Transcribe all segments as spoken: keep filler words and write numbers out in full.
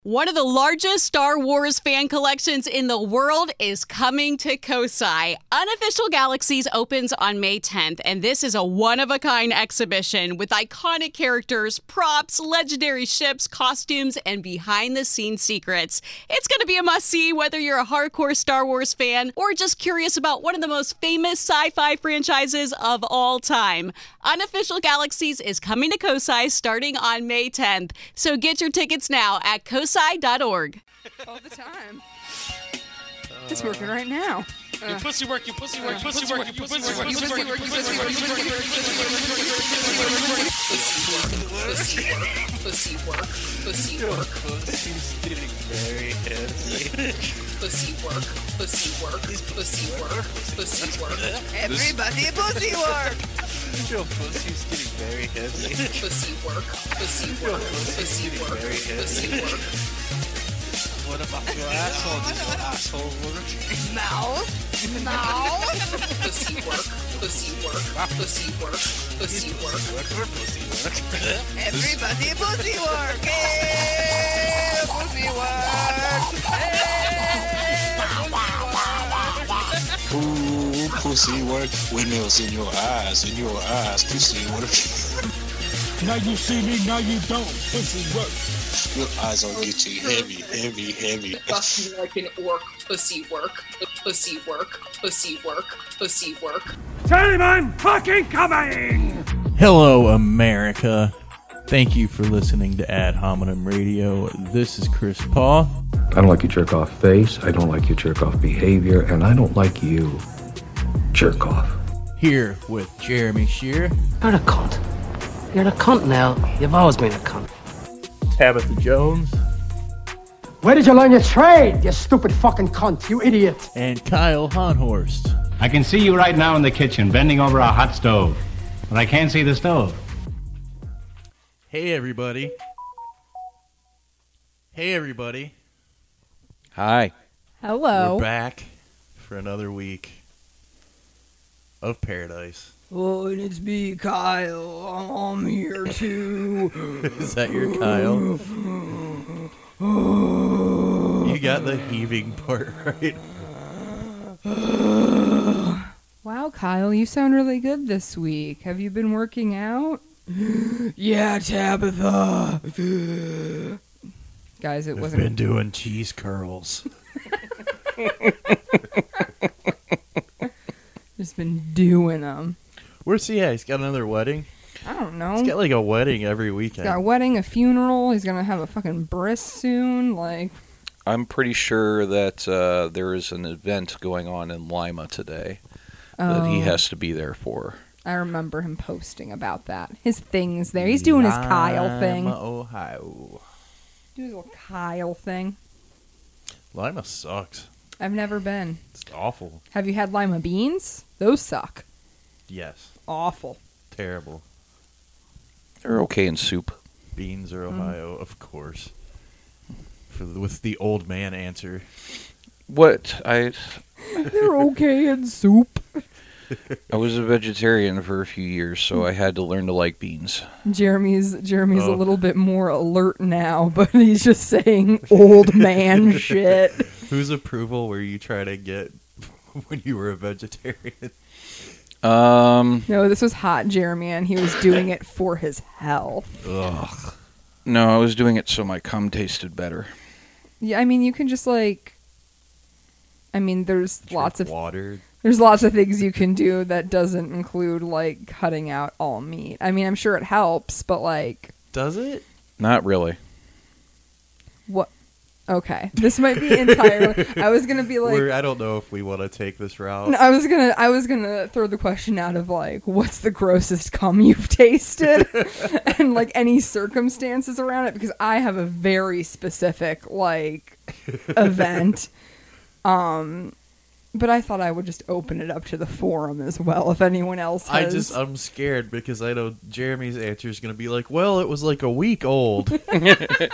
One of the largest Star Wars fan collections in the world is coming to Kosai. Unofficial Galaxies opens on May tenth, and this is a one-of-a-kind exhibition with iconic characters, props, legendary ships, costumes, and behind-the-scenes secrets. It's going to be a must-see whether you're a hardcore Star Wars fan or just curious about one of the most famous sci-fi franchises of all time. Unofficial Galaxies is coming to Kosai starting on May tenth, so get your tickets now at kosai dot org. All the time. It's working right now. You pussy work, you pussy work, you pussy work, you pussy work, you pussy work, you pussy work, you pussy work, pussy work, pussy's getting very heavy. Pussy work, pussy work, pussy work, pussy work. Everybody pussy work. Your pussy's getting very heavy. Pussy work, pussy work, pussy work, pussy work. What about your asshole? Does your asshole work? Mouth, mouth. Pussy work, pussy work, pussy work, pussy work, pussy work. Everybody pussy work. Hey, pussy work. Hey, Ooh, pussy work. Windmills in your eyes, in your eyes, pussy work. Now you see me, now you don't. Pussy work. Your eyes will get you heavy, heavy, heavy. Fucking like an orc. Pussy work, pussy work, pussy work, pussy work. Tell him I'm fucking coming! Hello, America. Thank you for listening to Ad Hominem Radio. This is Chris Paul. I don't like your jerk-off face, I don't like your jerk-off behavior, and I don't like you, jerk-off. Here with Jeremy Shear. You're a cunt. You're a cunt now. You've always been a cunt. Tabitha Jones. Where did you learn your trade, you stupid fucking cunt, you idiot? And Kyle Honhorst. I can see you right now in the kitchen, bending over a hot stove. But I can't see the stove. Hey, everybody. Hey, everybody. Hi. Hello. We're back for another week of paradise. Oh, and it's me, Kyle. I'm here too. Is that your Kyle? You got the heaving part right. Wow, Kyle, you sound really good this week. Have you been working out? Yeah, Tabitha. Guys, it I've wasn't... been doing cheese curls. Just been doing them. Where's he at? He's got another wedding? I don't know. He's got like a wedding every weekend. He's got a wedding, a funeral. He's going to have a fucking bris soon. Like, I'm pretty sure that uh, there is an event going on in Lima today oh, that he has to be there for. I remember him posting about that. His thing's there. He's doing his Kyle thing. Lima, Ohio. Do his little Kyle thing. Lima sucks. I've never been. It's awful. Have you had lima beans? Those suck. Yes. Awful. Terrible. They're okay in soup. Beans or Ohio, mm. of course. For the, with the old man answer. What? I... They're okay in soup. I was a vegetarian for a few years, so I had to learn to like beans. Jeremy's Jeremy's oh. a little bit more alert now, but he's just saying old man shit. Whose approval were you trying to get when you were a vegetarian? Um. No, this was hot Jeremy, and he was doing it for his health. Ugh. No, I was doing it so my cum tasted better. Yeah, I mean, you can just like... I mean, there's Drink lots of... water. There's lots of things you can do that doesn't include, like, cutting out all meat. I mean, I'm sure it helps, but, like... Does it? Not really. What? Okay. This might be entirely... I was going to be like... We're, I don't know if we want to take this route. No, I was going to I was gonna throw the question out of, like, what's the grossest cum you've tasted? And, like, any circumstances around it, because I have a very specific, like, event. Um... But I thought I would just open it up to the forum as well, if anyone else has... I just, I'm scared because I know Jeremy's answer is going to be like, well, it was like a week old. It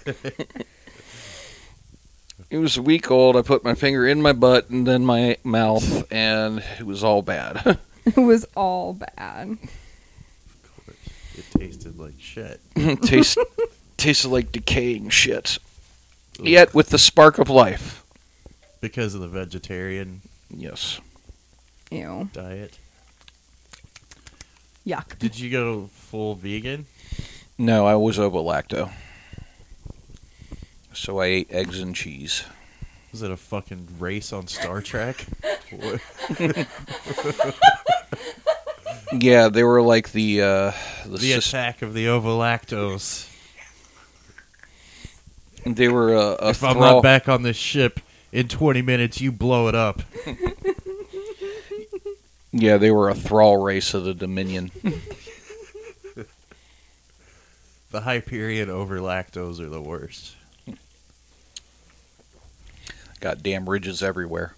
was a week old. I put my finger in my butt and then my mouth, and it was all bad. It was all bad. Of course. It tasted like shit. Taste, tasted like decaying shit. Yet with the spark of life. Because of the vegetarian yes. Ew. diet. Yuck. Did you go full vegan? No, I was ovo-lacto. So I ate eggs and cheese. Was it a fucking race on Star Trek? Yeah, they were like the... Uh, the the sis- attack of the ovo-lactos. They were uh, a If I'm thrall- not back on this ship in twenty minutes, you blow it up. Yeah, they were a thrall race of the Dominion. The Hyperion over-lactos are the worst. Got damn ridges everywhere.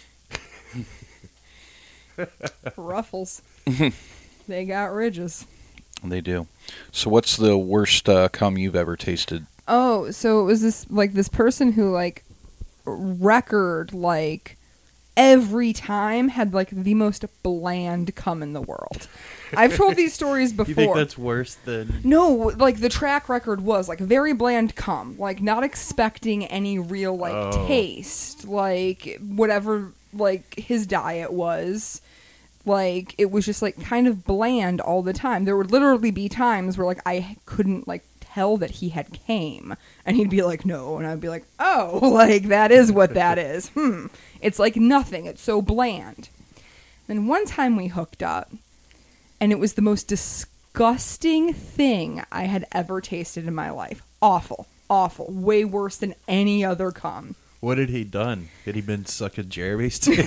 Ruffles. They got ridges. They do. So what's the worst uh, cum you've ever tasted? Oh, so it was this like this person who like record like every time had like the most bland cum in the world. I've told these stories before. You think that's worse than... No, like the track record was like very bland cum, like not expecting any real like Oh. taste, like whatever like his diet was. Like it was just like kind of bland all the time. There would literally be times where like I couldn't like tell that he had came, and he'd be like no, and I'd be like oh, like that is what that is. Hmm. It's like nothing. It's so bland. Then one time we hooked up, and it was the most disgusting thing I had ever tasted in my life. Awful. Awful. Way worse than any other cum. What had he done? Had he been sucking Jeremy's dick?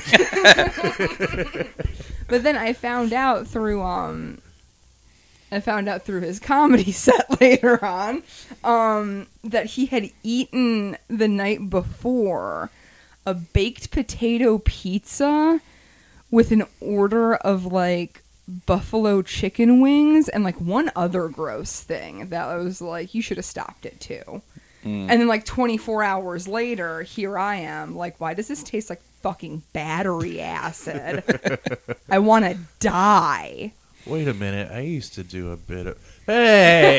But then I found out through um I found out through his comedy set later on um that he had eaten the night before a baked potato pizza with an order of like buffalo chicken wings and like one other gross thing that I was like, you should have stopped it too. Mm. And then like twenty-four hours later, here I am like, why does this taste like fucking battery acid? I want to die. Wait a minute, I used to do a bit of... Hey!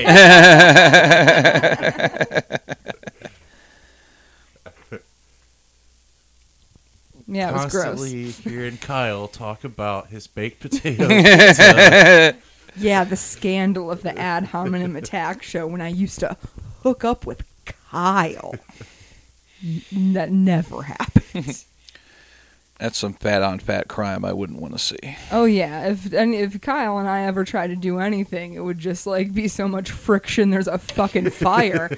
Yeah, it was Constantly gross. hearing Kyle talk about his baked potato pizza. Yeah, the scandal of the Ad Hominem Attack show when I used to hook up with Kyle. N- that never happened. That's some fat on fat crime I wouldn't want to see. Oh yeah, if and if Kyle and I ever try to do anything, it would just like be so much friction. There's a fucking fire.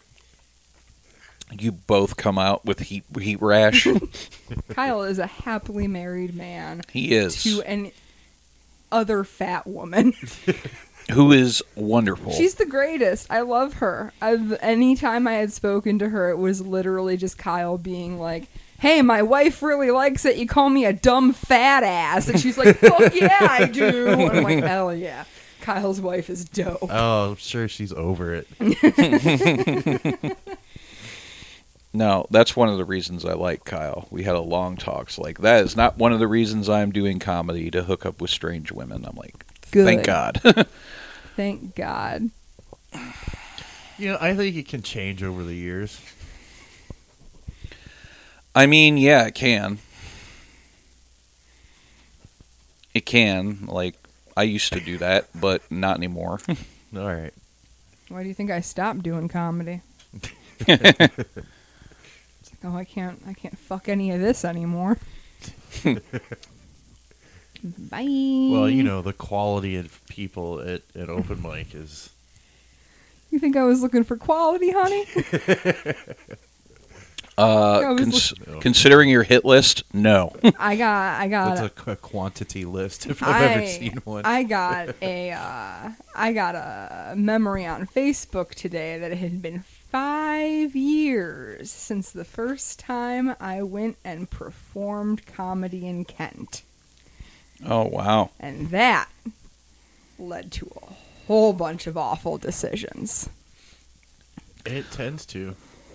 You both come out with heat heat rash. Kyle is a happily married man. He is. To an other fat woman. Who is wonderful. She's the greatest. I love her. I've, anytime I had spoken to her, it was literally just Kyle being like, hey, my wife really likes it. You call me a dumb fat ass. And she's like, fuck yeah, I do. And I'm like, hell yeah. Kyle's wife is dope. Oh, I'm sure she's over it. No, that's one of the reasons I like Kyle. We had a long talk. So like, that is not one of the reasons I'm doing comedy, to hook up with strange women. I'm like, Good. thank God. Thank God. You know, I think it can change over the years. I mean, yeah, it can. It can. Like, I used to do that, but not anymore. All right. Why do you think I stopped doing comedy? Oh, I can't. I can't fuck any of this anymore. Bye. Well, you know, the quality of people at an open mic is... You think I was looking for quality, honey? Uh, I was cons- look- considering your hit list, no. I got. I got. That's a, a quantity list, if I've ever seen one. I got a. Uh, I got a memory on Facebook today that it had been five years since the first time I went and performed comedy in Kent. Oh, wow. And that led to a whole bunch of awful decisions. It tends to.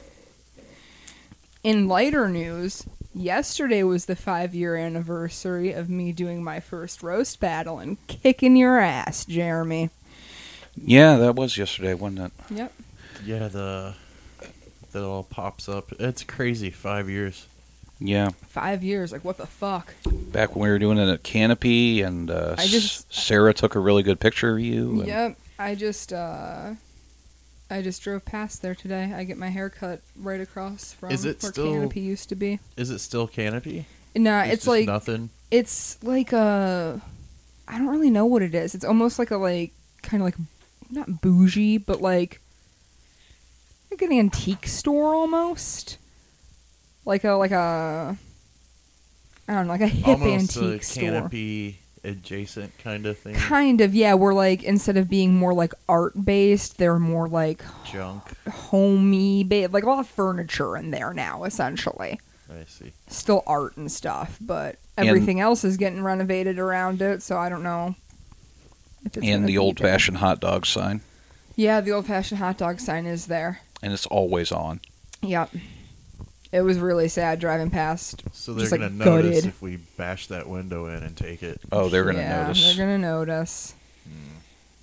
In lighter news, yesterday was the five-year anniversary of me doing my first roast battle and kicking your ass, Jeremy. Yeah, that was yesterday, wasn't it? Yep. Yeah, the that all pops up. It's crazy. Five years. Yeah. Five years. Like, what the fuck? Back when we were doing it at Canopy, and uh, I just- S- Sarah took a really good picture of you. and- Yep. I just, uh... I just drove past there today. I get my hair cut right across from Is it where still- Canopy used to be. Is it still Canopy? Nah, It's it's, just like... nothing? It's like a... I don't really know what it is. It's almost like a, like... Kind of like... Not bougie, but like... Like an antique store, almost. Like a... Like a... I don't know, like a hip Almost antique a store. Canopy adjacent kind of thing. Kind of, yeah. Where like instead of being more like art based, they're more like Junk. homey, ba- like a lot of furniture in there now. Essentially, I see. still art and stuff, but And- everything else is getting renovated around it. So I don't know. If it's and gonna the be old-fashioned hot dog sign. there. Yeah, the old fashioned hot dog sign is there. And it's always on. Yep. It was really sad driving past. So they're just, gonna like, notice gutted. if we bash that window in and take it. Oh, they're gonna yeah, notice. they're gonna notice. Hmm.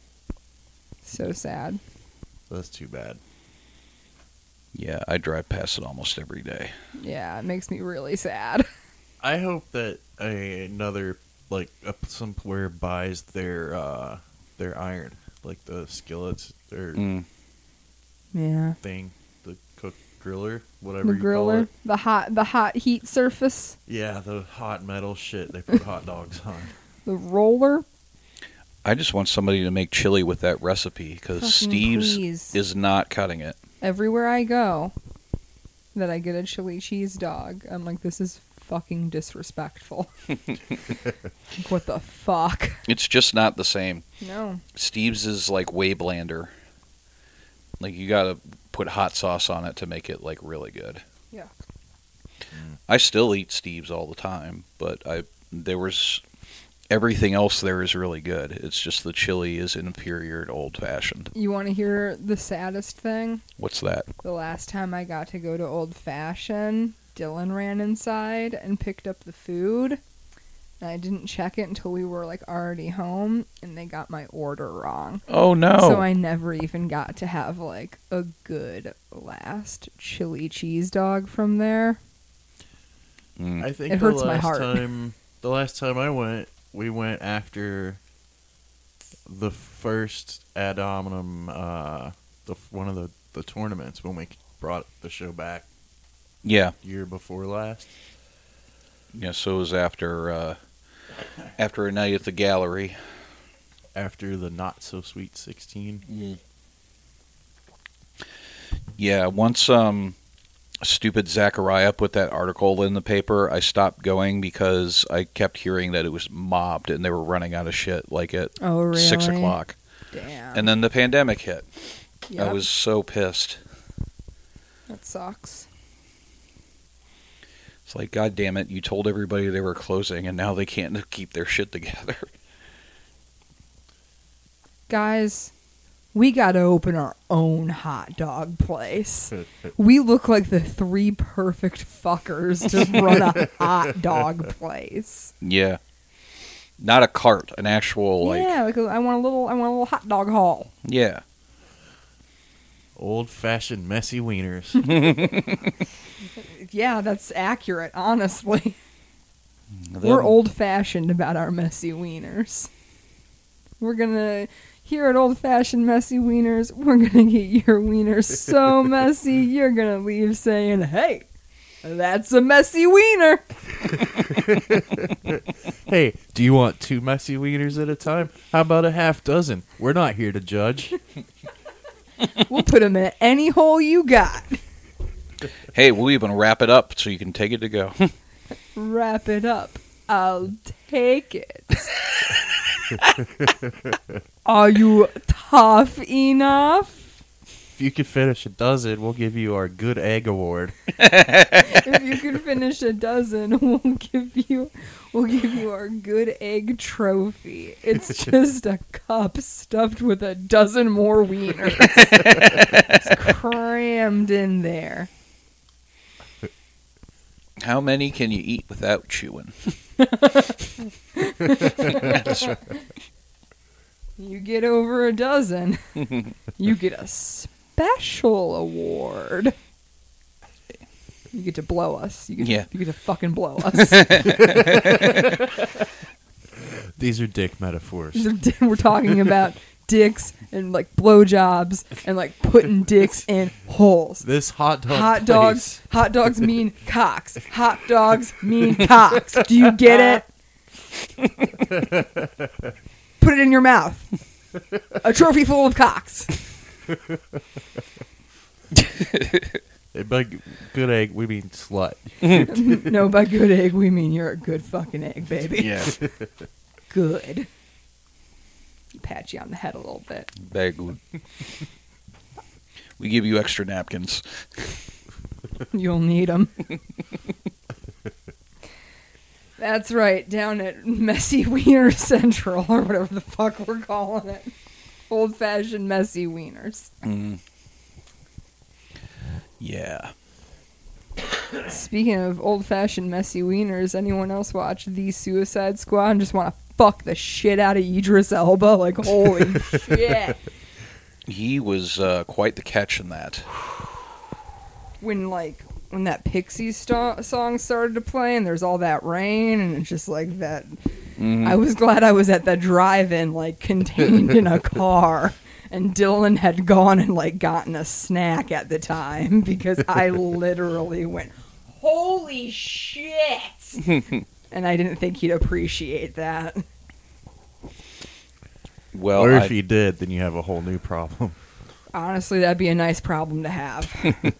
So sad. That's too bad. Yeah, I drive past it almost every day. Yeah, it makes me really sad. I hope that a, another like a, somewhere buys their uh, their iron, like the skillets, their Mm. Yeah. thing, the cook griller, whatever The you call griller, it. the hot, the hot heat surface, Yeah, the hot metal shit they put hot dogs on. the roller. I just want somebody to make chili with that recipe because Fucking Steve's please. is not cutting it. Everywhere I go, that I get a chili cheese dog, I'm like, this is fucking disrespectful. Like, what the fuck? It's just not the same. No. Steve's is like way blander. Like you gotta put hot sauce on it to make it like really good. Yeah. I still eat Steve's all the time, but I there was everything else there is really good. It's just the chili is inferior to old fashioned. You want to hear the saddest thing? What's that? The last time I got to go to Old Fashioned, Dylan ran inside and picked up the food. And I didn't check it until we were like already home, and they got my order wrong. Oh no. So I never even got to have like a good last chili cheese dog from there. Mm. I think It the hurts my last heart. time the last time I went, we went after the first Ad Hominem, uh, the one of the, the tournaments when we brought the show back. Yeah. Year before last. Yeah, so it was after uh, after a night at the gallery. After the Not So Sweet sixteen. Mm. Yeah, once um, stupid Zachariah put that article in the paper, I stopped going because I kept hearing that it was mobbed and they were running out of shit like at Oh, really? six o'clock. Damn. And then the pandemic hit. I Yep. was so pissed. That sucks. It's like, God damn it, you told everybody they were closing and now they can't keep their shit together. Guys, we gotta open our own hot dog place. We look like the three perfect fuckers to run a hot dog place. Yeah. Not a cart, an actual, like, yeah, like a, I want a little, I want a little hot dog haul. yeah. Old fashioned messy wieners. Yeah, that's accurate. Honestly, Them- we're old fashioned about our messy wieners. We're gonna here at Old Fashioned Messy Wieners. We're gonna get your wieners so messy you're gonna leave saying, "Hey, that's a messy wiener." Hey, do you want two messy wieners at a time? How about a half dozen? We're not here to judge. We'll put them in any hole you got. Hey, we'll even wrap it up so you can take it to go. Wrap it up. I'll take it. Are you tough enough? If you could finish a dozen, we'll give you our Good Egg Award. If you can finish a dozen, we'll give you we'll give you our good egg trophy. It's just a cup stuffed with a dozen more wieners. It's crammed in there. How many can you eat without chewing? You get over a dozen, you get a special award. You get to blow us. You get Yeah. to, you get to fucking blow us. These are dick metaphors. These are di- We're talking about dicks and like blowjobs and like putting dicks in holes. This hot dog. Hot place. dogs. Hot dogs mean cocks. Hot dogs mean cocks. Do you get it? Put it in your mouth. A trophy full of cocks. By good egg, we mean slut. No, by good egg, we mean you're a good fucking egg, baby. Yeah. Good. Pat you on the head a little bit. Very good. We give you extra napkins. You'll need them. That's right, down at Messy Wiener Central, or whatever the fuck we're calling it. Old-fashioned messy wieners. Mm. Yeah. Speaking of old-fashioned messy wieners, anyone else watch The Suicide Squad and just want to fuck the shit out of Idris Elba? Like, holy shit. He was uh, quite the catch in that. When, like, when that Pixies sto- song started to play and there's all that rain and it's just like that... Mm-hmm. I was glad I was at the drive-in, like, contained in a car. And Dylan had gone and, like, gotten a snack at the time because I literally went, holy shit! And I didn't think he'd appreciate that. Well, or if I- he did, then you have a whole new problem. Honestly, that'd be a nice problem to have.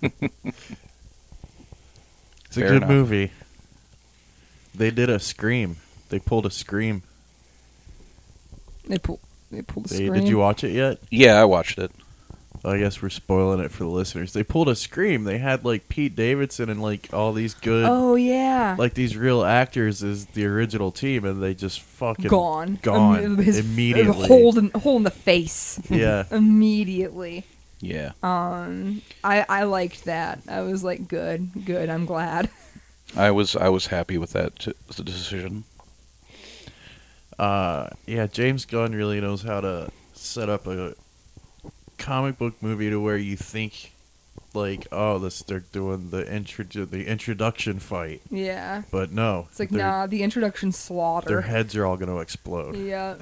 It's a Fair good enough. movie. They did a Scream. They pulled a Scream. They pull, they pulled a They, Scream. did you watch it yet? Yeah, I watched it. I guess we're spoiling it for the listeners. They pulled a Scream. They had like Pete Davidson and like all these good, Oh, yeah. like these real actors as the original team, and they just fucking Gone. gone Um, his- immediately. Hole in, hole in the face. Yeah. Immediately. Yeah. Um, I I liked that. I was like, good, good. I'm glad. I was I was happy with that t- the decision. Uh, yeah, James Gunn really knows how to set up a comic book movie to where you think, like, oh, this they're doing the intro the introduction fight. Yeah. But no, It's like, they're- nah, the introduction slaughter. their heads are all going to explode. Yeah.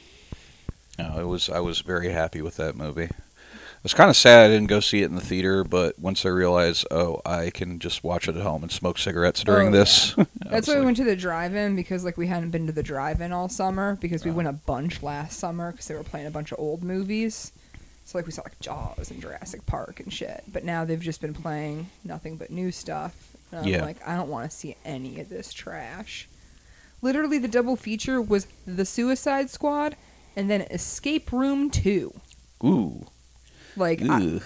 No, it was I was very happy with that movie. I was kind of sad I didn't go see it in the theater, but once I realized, oh, I can just watch it at home and smoke cigarettes during Oh, this. yeah. I That's was why we like, went to the drive-in, because like we hadn't been to the drive-in all summer because we went a bunch last summer because they were playing a bunch of old movies. So like we saw like Jaws and Jurassic Park and shit. But now they've just been playing nothing but new stuff. And I'm Yeah. like, I don't want to see any of this trash. Literally, the double feature was The Suicide Squad and then Escape Room two. Ooh. Like, I, Ugh.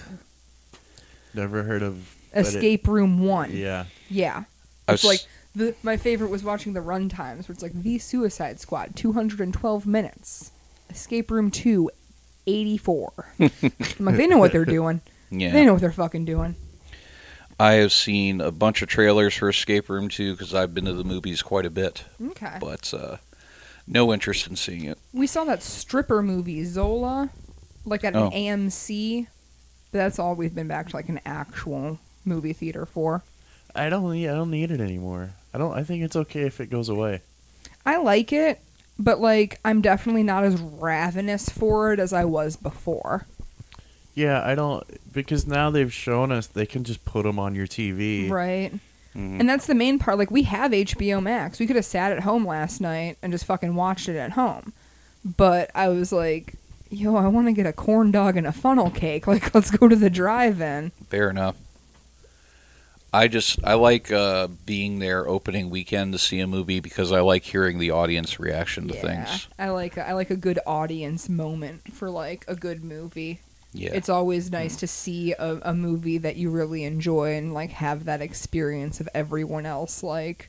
Never heard of but it- Escape Room one. Yeah. Yeah. I It's was- like the my favorite was watching the run times where it's like The Suicide Squad, two hundred twelve minutes. Escape Room two, eighty-four. I'm like, they know what they're doing. Yeah. They know what they're fucking doing. I have seen a bunch of trailers for Escape Room two because I've been to the movies quite a bit. Okay. But uh, no interest in seeing it. We saw that stripper movie, Zola, like at Oh. an A M C. But that's all we've been back to like an actual movie theater for. I don't need. I don't need it anymore. I don't. I think it's okay if it goes away. I like it, but like I'm definitely not as ravenous for it as I was before. Yeah, I don't because now they've shown us they can just put them on your T V. Right. Mhm. And that's the main part. Like, we have H B O Max. We could have sat at home last night and just fucking watched it at home. But I was like, yo, I want to get a corn dog and a funnel cake. Like, let's go to the drive-in. Fair enough. I just I like uh, being there opening weekend to see a movie because I like hearing the audience reaction to Yeah. things. I like I like a good audience moment for, like, a good movie. Yeah. It's always nice to see a, a movie that you really enjoy and, like, have that experience of everyone else, like,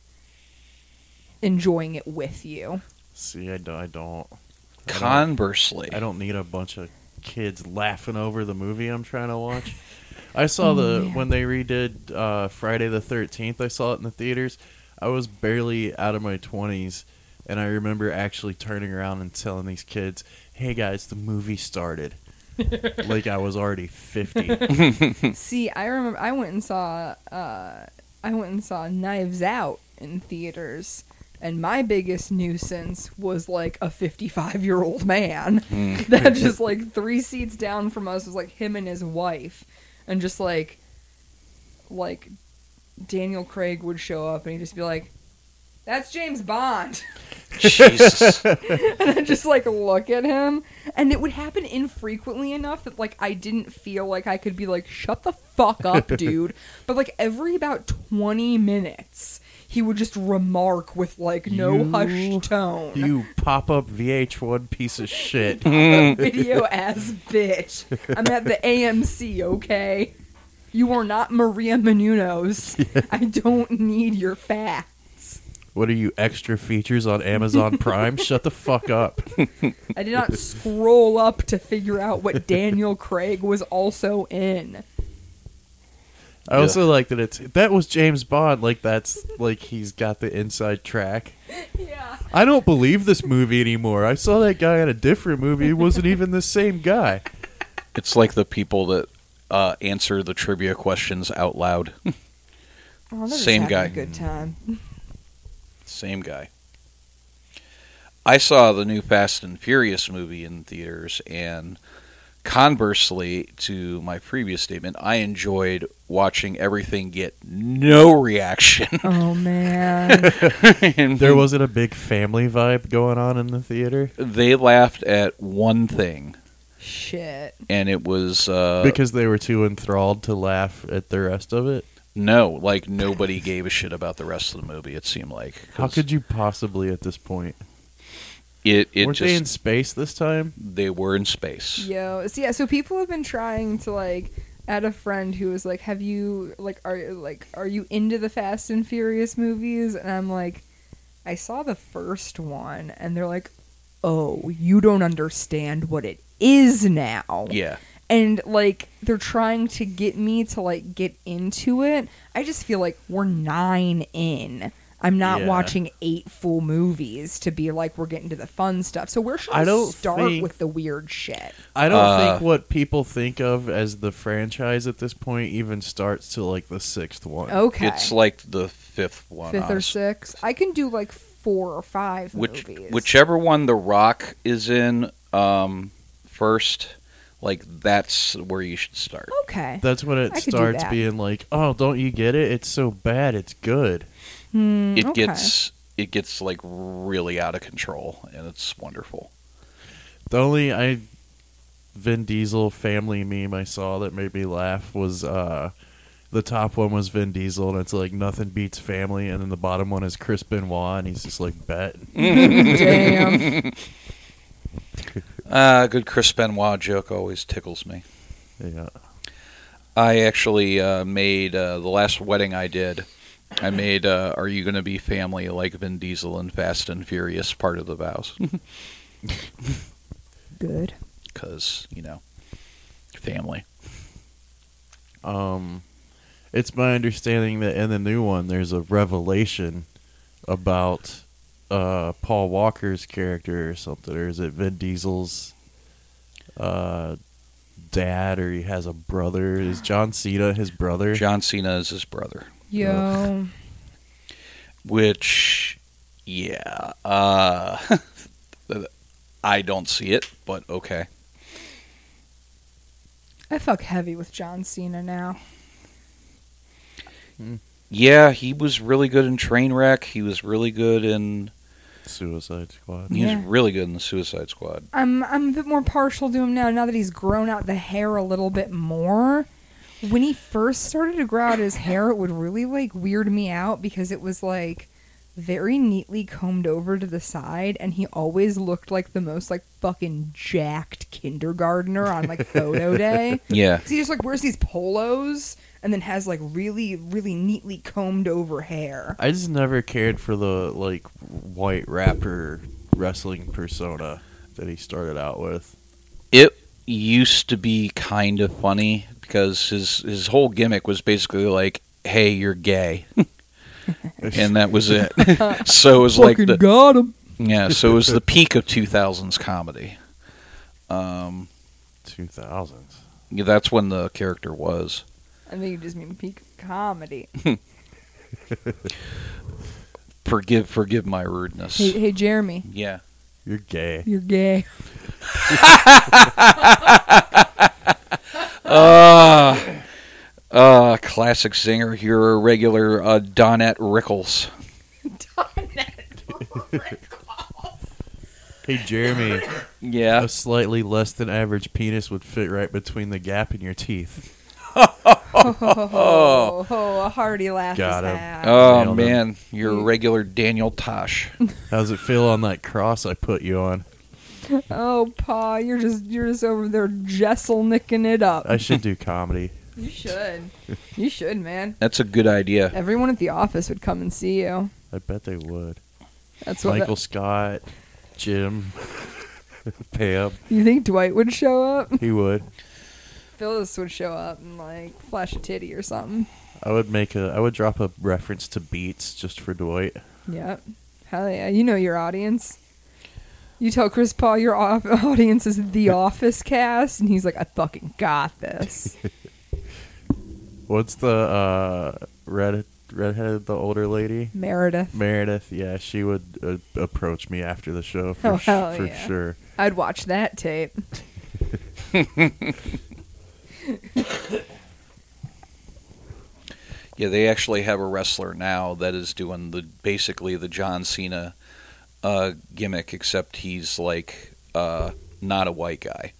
enjoying it with you. See, I don't. I don't. I don't- Conversely, I don't need a bunch of kids laughing over the movie I'm trying to watch. I saw the Yeah. when they redid uh, Friday the thirteenth. I saw it in the theaters. I was barely out of my twenties, and I remember actually turning around and telling these kids, "Hey guys, the movie started." Like I was already fifty. See, I remember I went and saw uh, I went and saw Knives Out in theaters, and my biggest nuisance was like a fifty-five-year-old man Mm. that just like three seats down from us was like him and his wife, and just like like Daniel Craig would show up and he'd just be like, "That's James Bond." Jesus. And I'd just like look at him, and it would happen infrequently enough that like I didn't feel like I could be like, "Shut the fuck up, dude." But like every about twenty minutes, he would just remark with like no You- hushed tone. You pop up V H one piece of shit. Video ass bitch. I'm at the A M C, okay? You are not Maria Menounos. I don't need your facts. What are you, extra features on Amazon Prime? Shut the fuck up. I did not scroll up to figure out what Daniel Craig was also in. I also like that it's that was James Bond. Like that's like he's got the inside track. Yeah. I don't believe this movie anymore. I saw that guy in a different movie. It wasn't even the same guy. It's like the people that uh, answer the trivia questions out loud. Oh, they're just Same having guy. A good time. Same guy. I saw the new Fast and Furious movie in theaters, and conversely to my previous statement, I enjoyed watching everything get no reaction. Oh, man. And There wasn't a big family vibe going on in the theater they laughed at one thing, Shit. and it was... Uh, because they were too enthralled to laugh at the rest of it. no, like nobody gave a shit about the rest of the movie, it seemed like. How could you possibly at this point? It, it Weren't just, they in space this time? They were in space. Yo, so yeah, so people have been trying to like add a friend who was like, "Have you like are like are you into the Fast and Furious movies?" And I'm like, "I saw the first one," and they're like, "Oh, you don't understand what it is now." Yeah. And like they're trying to get me to like get into it. I just feel like we're nine in. I'm not Yeah. watching eight full movies to be like we're getting to the fun stuff. So where should I I don't start think- with the weird shit? I don't Uh, think what people think of as the franchise at this point even starts to like the sixth one. Okay. It's like the fifth one. Fifth or honestly. sixth. I can do like four or five Which, movies. whichever one The Rock is in um, first, like that's where you should start. Okay. That's when it I could do starts that. being like, oh, don't you get it? It's so bad, it's good. Hmm, It okay. gets it gets like really out of control, and it's wonderful. The only I Vin Diesel family meme I saw that made me laugh was uh, the top one was Vin Diesel, and it's like nothing beats family, and then the bottom one is Chris Benoit, and he's just like, bet. Damn. Uh, good Chris Benoit joke always tickles me. Yeah. I actually uh, made uh, the last wedding I did. I made uh, "Are you going to be family like Vin Diesel and Fast and Furious" part of the vows. Good. Because you know, family. Um, it's my understanding that in the new one there's a revelation about uh, Paul Walker's character or something, or is it Vin Diesel's uh, dad, or he has a brother? Is John Cena his brother? John Cena is his brother. Yo. Which, yeah, uh, I don't see it, but okay. I fuck heavy with John Cena now. Yeah, he was really good in Trainwreck. He was really good in Suicide Squad. He Yeah. was really good in the Suicide Squad. I'm I'm a bit more partial to him now, now that he's grown out the hair a little bit more. When he first started to grow out his hair, it would really like weird me out because it was like very neatly combed over to the side, and he always looked like the most like fucking jacked kindergartner on like photo day. Yeah. 'Cause he just like wears these polos and then has like really really neatly combed over hair. I just never cared for the like white rapper wrestling persona that he started out with. It used to be kind of funny because his his whole gimmick was basically like, "Hey, you're gay," and that was it. So it was like Fucking the got him. yeah. So it was the peak of two thousands comedy. Um, two thousands. Yeah, that's when the character was. I think you just mean peak comedy. Forgive, forgive my rudeness. Hey, hey, Jeremy. Yeah. You're gay. You're gay. uh, uh, classic singer. You're a regular uh, Donette Rickles. Hey, Jeremy. Yeah. A slightly less than average penis would fit right between the gap in your teeth. Oh, oh, a hearty laugh Got is him. had. Oh, Nailed man. him. You're a regular Daniel Tosh. How's it feel on that cross I put you on? Oh, Pa, you're just you're just over there jesselnicking it up. I should do comedy. You should. You should, man. That's a good idea. Everyone at the office would come and see you. I bet they would. That's what Michael that- Scott, Jim, Pam. You think Dwight would show up? He would. Phyllis would show up and like flash a titty or something. I would make a. I would drop a reference to Beats just for Dwight. Yep. Hell yeah. You know your audience. You tell Chris Paul your au- audience is the Office cast, and he's like, I fucking got this. What's the uh, red redheaded, the older lady? Meredith. Meredith. Yeah, she would uh, approach me after the show for Oh, sh- hell for yeah. sure. I'd watch that tape. Yeah, they actually have a wrestler now that is doing the basically the John Cena uh, gimmick, except he's like uh, not a white guy.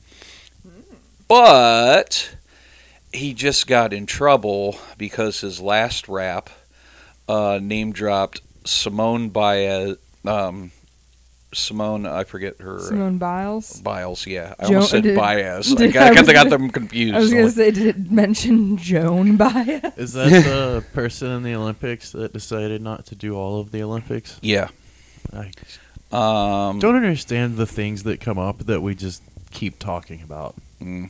But he just got in trouble because his last rap uh, name dropped Simone Baez. Um, Simone, I forget her. Simone Biles. Biles, yeah. I Jo- almost said did- Baez. did- I got, I got, was I got gonna- them confused. I was I'm going to like, say, did it mention Joan Baez? Is that the person in the Olympics that decided not to do all of the Olympics? Yeah. I Um, don't understand the things that come up that we just keep talking about. Mm.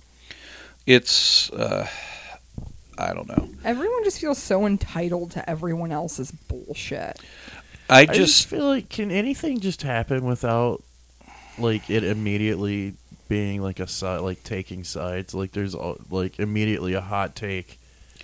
It's, uh, I don't know. Everyone just feels so entitled to everyone else's bullshit. I I just, just feel like, can anything just happen without, like, it immediately being like a side, like taking sides? Like, there's all- like immediately a hot take.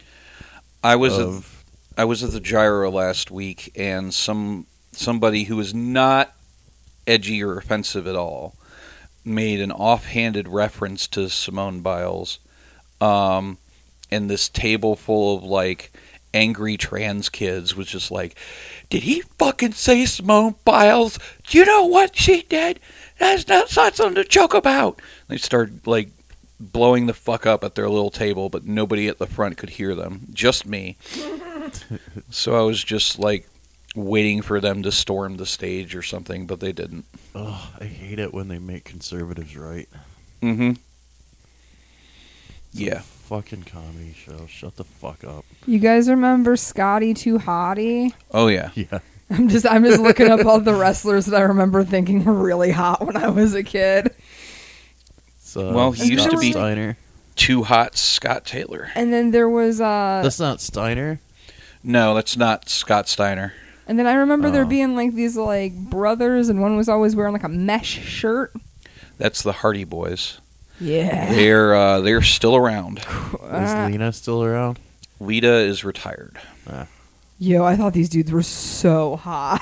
I was of, at, I was at the Gyro last week, and some somebody who is not edgy or offensive at all made an offhanded reference to Simone Biles, um, and this table full of like angry trans kids was just like, did he fucking say Simone Biles? Do you know what she did? That's not, that's not something to joke about. They started like blowing the fuck up at their little table, but nobody at the front could hear them. Just me. So I was just like waiting for them to storm the stage or something, but they didn't. Oh, I hate it when they make conservatives right. Mm-hmm. It's a Yeah. fucking comedy show. Shut the fuck up. You guys remember Scotty Too Hottie? Oh yeah. Yeah. I'm just I'm just looking up all the wrestlers that I remember thinking were really hot when I was a kid. So, Well, he used to be Steiner. Too Hot Scott Taylor. And then there was uh That's not Steiner. No, that's not Scott Steiner. and then I remember there Oh. being like these like brothers and one was always wearing like a mesh shirt. That's the Hardy Boys. Yeah. They're uh, they're still around. Is Uh, Lena still around? Lita is retired. Ah. Yo, I thought these dudes were so hot.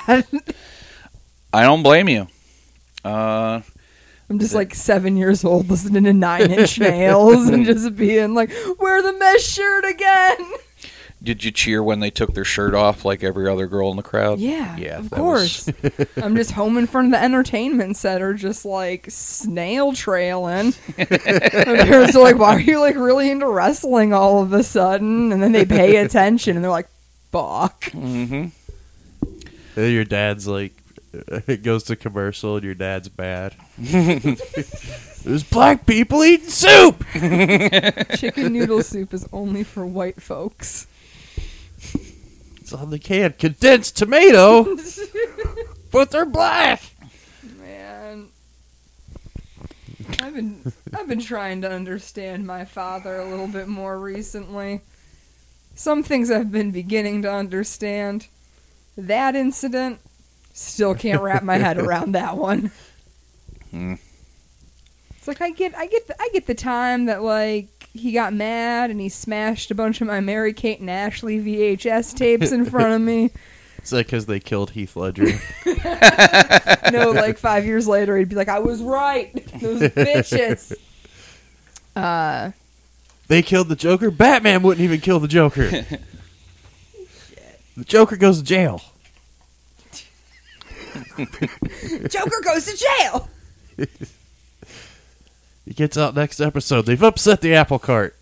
I don't blame you. Uh, I'm just like seven years old listening to Nine Inch Nails and just being like, wear the mesh shirt again. did you cheer when they took their shirt off like every other girl in the crowd? Yeah, Yeah, of that course. was- I'm just home in front of the entertainment center, just like snail trailing. My parents are like, "Why are you like really into wrestling all of a sudden?" And then they pay attention, and they're like, "Fuck." Mm-hmm. And your dad's like, it goes to commercial, and your dad's bad. There's black people eating soup. Chicken noodle soup is only for white folks. It's on the can. Condensed tomato, but they're black. Man, I've been I've been trying to understand my father a little bit more recently. Some things I've been beginning to understand. That incident, still can't wrap my head around that one. Hmm. It's like I get I get the, I get the time that like he got mad and he smashed a bunch of my Mary-Kate and Ashley V H S tapes in front of me. Is that because they killed Heath Ledger? No, like five years later, he'd be like, I was right. Those bitches. Uh, they killed the Joker? Batman wouldn't even kill the Joker. The Joker goes to jail. Joker goes to jail. He gets out next episode. They've upset the apple cart.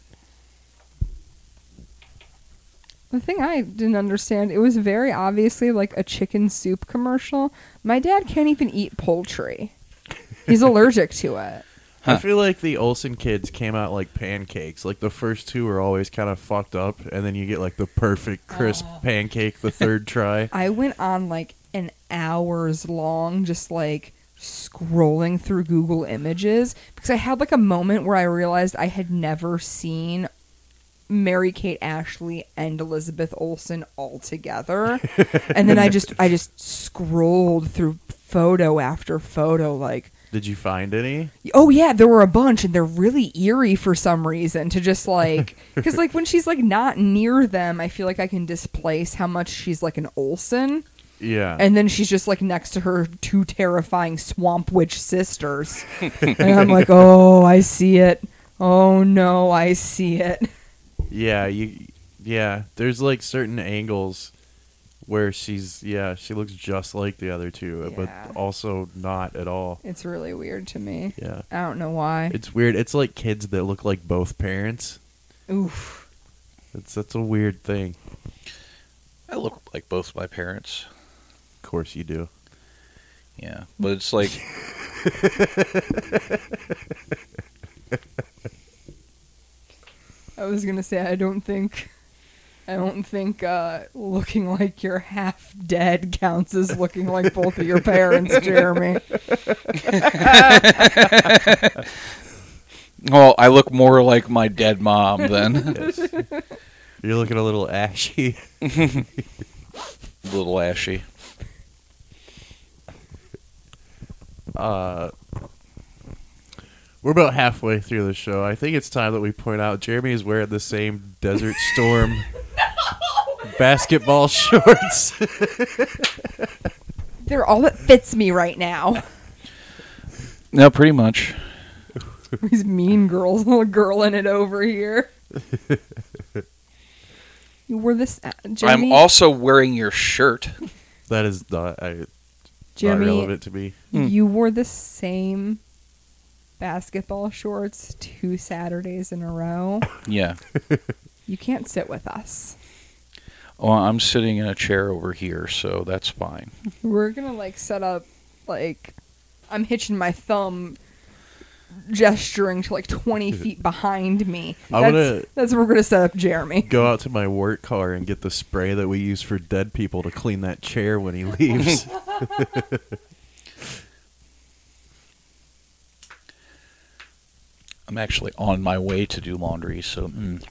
The thing I didn't understand, it was very obviously like a chicken soup commercial. My dad can't even eat poultry. He's allergic to it. Huh. I feel like the Olsen kids came out like pancakes. Like the first two are always kind of fucked up, and then you get like the perfect crisp oh. pancake the third try. I went on like an hours long just like scrolling through Google Images because I had like a moment where I realized I had never seen Mary-Kate Ashley and Elizabeth Olsen all together. And then I just I just scrolled through photo after photo like, did you find any? Oh yeah, there were a bunch and they're really eerie for some reason to just like, because like when she's like not near them, I feel like I can displace how much she's like an Olsen. Yeah. And then she's just like next to her two terrifying swamp witch sisters. And I'm like, oh, I see it. Oh no, I see it. Yeah, you yeah, there's like certain angles where she's yeah, she looks just like the other two, yeah. but also not at all. It's really weird to me. Yeah. I don't know why. It's weird. It's like kids that look like both parents. Oof. It's that's a weird thing. I look like both my parents. Of course you do. Yeah, but it's like I was gonna say I don't think I don't think uh, looking like you're half dead counts as looking like both of your parents, Jeremy. Well, I look more like my dead mom then. Yes. You're looking a little ashy. A little ashy. Uh, we're about halfway through the show. I think it's time that we point out Jeremy is wearing the same Desert Storm no! basketball shorts. They're all that fits me right now. No, pretty much. These mean girls, little girl in it over here. You wore this, uh, Jeremy? I'm also wearing your shirt. That is not, I, Jeremy, not relevant to me. You wore the same basketball shorts two Saturdays in a row. Yeah. You can't sit with us. Well, I'm sitting in a chair over here, so that's fine. We're gonna like set up like I'm hitching my thumb, gesturing to like twenty feet behind me. I'm that's, gonna that's where we're gonna set up Jeremy. Go out to my work car and get the spray that we use for dead people to clean that chair when he leaves. I'm actually on my way to do laundry, so mm.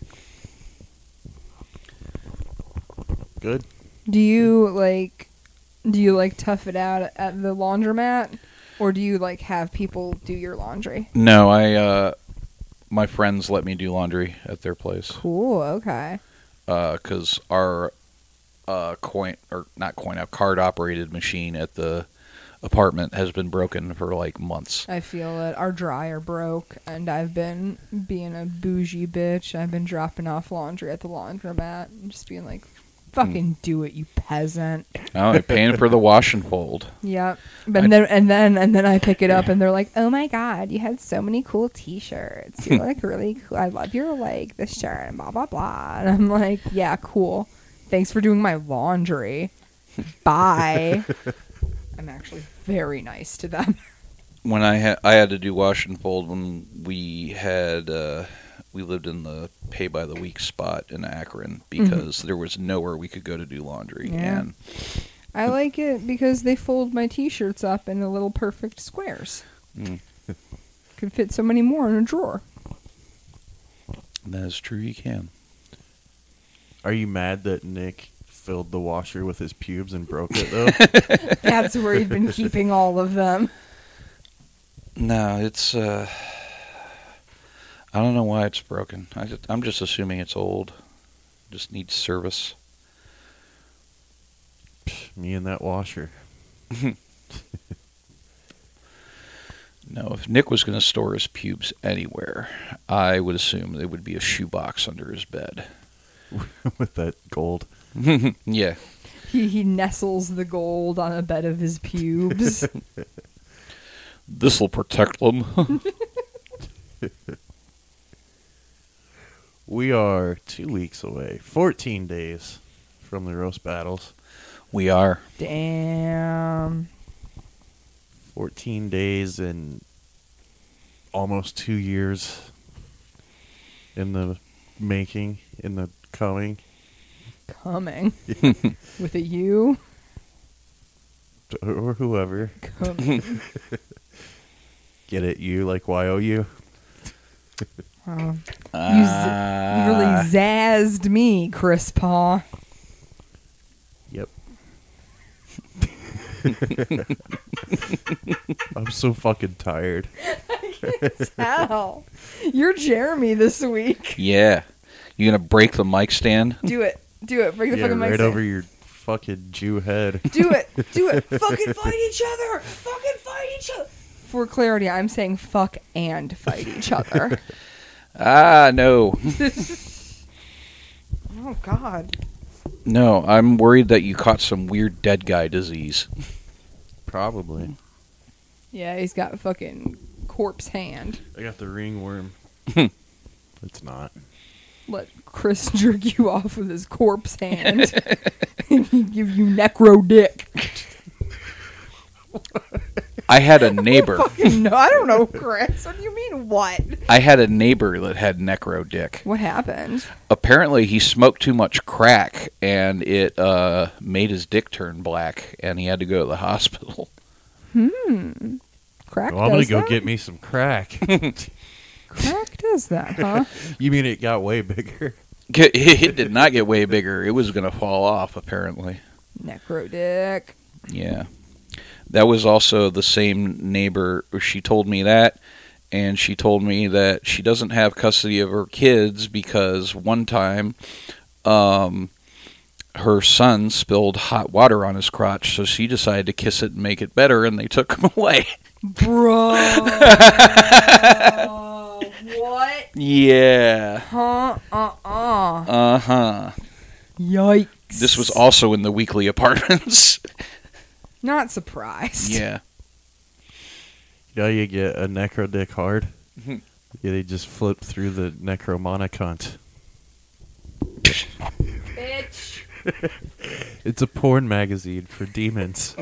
Good. Do you like do you like tough it out at the laundromat, or do you like have people do your laundry? No, I uh my friends let me do laundry at their place. Cool, okay. Uh cuz our uh coin or not coin out card operated machine at the apartment has been broken for like months. I feel it. Our dryer broke, and I've been being a bougie bitch. I've been dropping off laundry at the laundromat and just being like, fucking mm. do it, you peasant. Oh, you're paying for the wash and fold. Yep. But then and then and then I pick it up and they're like, oh my god, you had so many cool t-shirts. You're like really cool. I love your like this shirt and blah blah blah. And I'm like, yeah, cool. Thanks for doing my laundry. Bye. I'm actually very nice to them. When I had I had to do wash and fold when we had uh, we lived in the pay by the week spot in Akron because mm-hmm. there was nowhere we could go to do laundry. Yeah. And I like it because they fold my t-shirts up into little perfect squares. Mm. Could fit so many more in a drawer. That is true, you can. Are you mad that Nick filled the washer with his pubes and broke it, though? That's where he'd been keeping all of them. No, it's, uh... I don't know why it's broken. I just, I'm just assuming it's old. Just needs service. Me and that washer. No, if Nick was going to store his pubes anywhere, I would assume there would be a shoebox under his bed. With that gold. Yeah. He, he nestles the gold on a bed of his pubes. This'll protect them. We are two weeks away, fourteen days from the roast battles. We are. Damn. fourteen days and almost two years in the making, in the coming. Coming. With a U? Or whoever. Coming. Get it, you, like Y O U? Oh. You, Uh, z- you really zazzed me, Chris Paw. Yep. I'm so fucking tired. Hell. You're Jeremy this week. Yeah. You going to break the mic stand? Do it. Do it. Break the Yeah, fucking mic right stand. over your fucking Jew head. Do it. Do it. Fucking fight each other. Fucking fight each other. For clarity, I'm saying fuck and fight each other. Ah, no. Oh, God. No, I'm worried that you caught some weird dead guy disease. Probably. Yeah, he's got a fucking corpse hand. I got the ringworm. It's not. Let Chris jerk you off with his corpse hand. And he give you necro dick. I had a neighbor. Fucking no, I don't know, Chris. What do you mean, what? I had a neighbor that had necro dick. What happened? Apparently, he smoked too much crack, and it uh, made his dick turn black, and he had to go to the hospital. Hmm. Crack Well, I'm gonna does go that? get me some crack. Crack does that, huh? You mean it got way bigger? It did not get way bigger. It was going to fall off, apparently. Necro dick. Yeah. That was also the same neighbor. She told me that, and she told me that she doesn't have custody of her kids because one time um, her son spilled hot water on his crotch, so she decided to kiss it and make it better, and they took him away. Bro. What? Yeah. Huh? Uh-uh. Uh-huh. Yikes. This was also in the weekly apartments. Not surprised. Yeah. You know, you get a necro dick hard. Mhm. Yeah, they just flip through the necromana cunt. Bitch. It's a porn magazine for demons.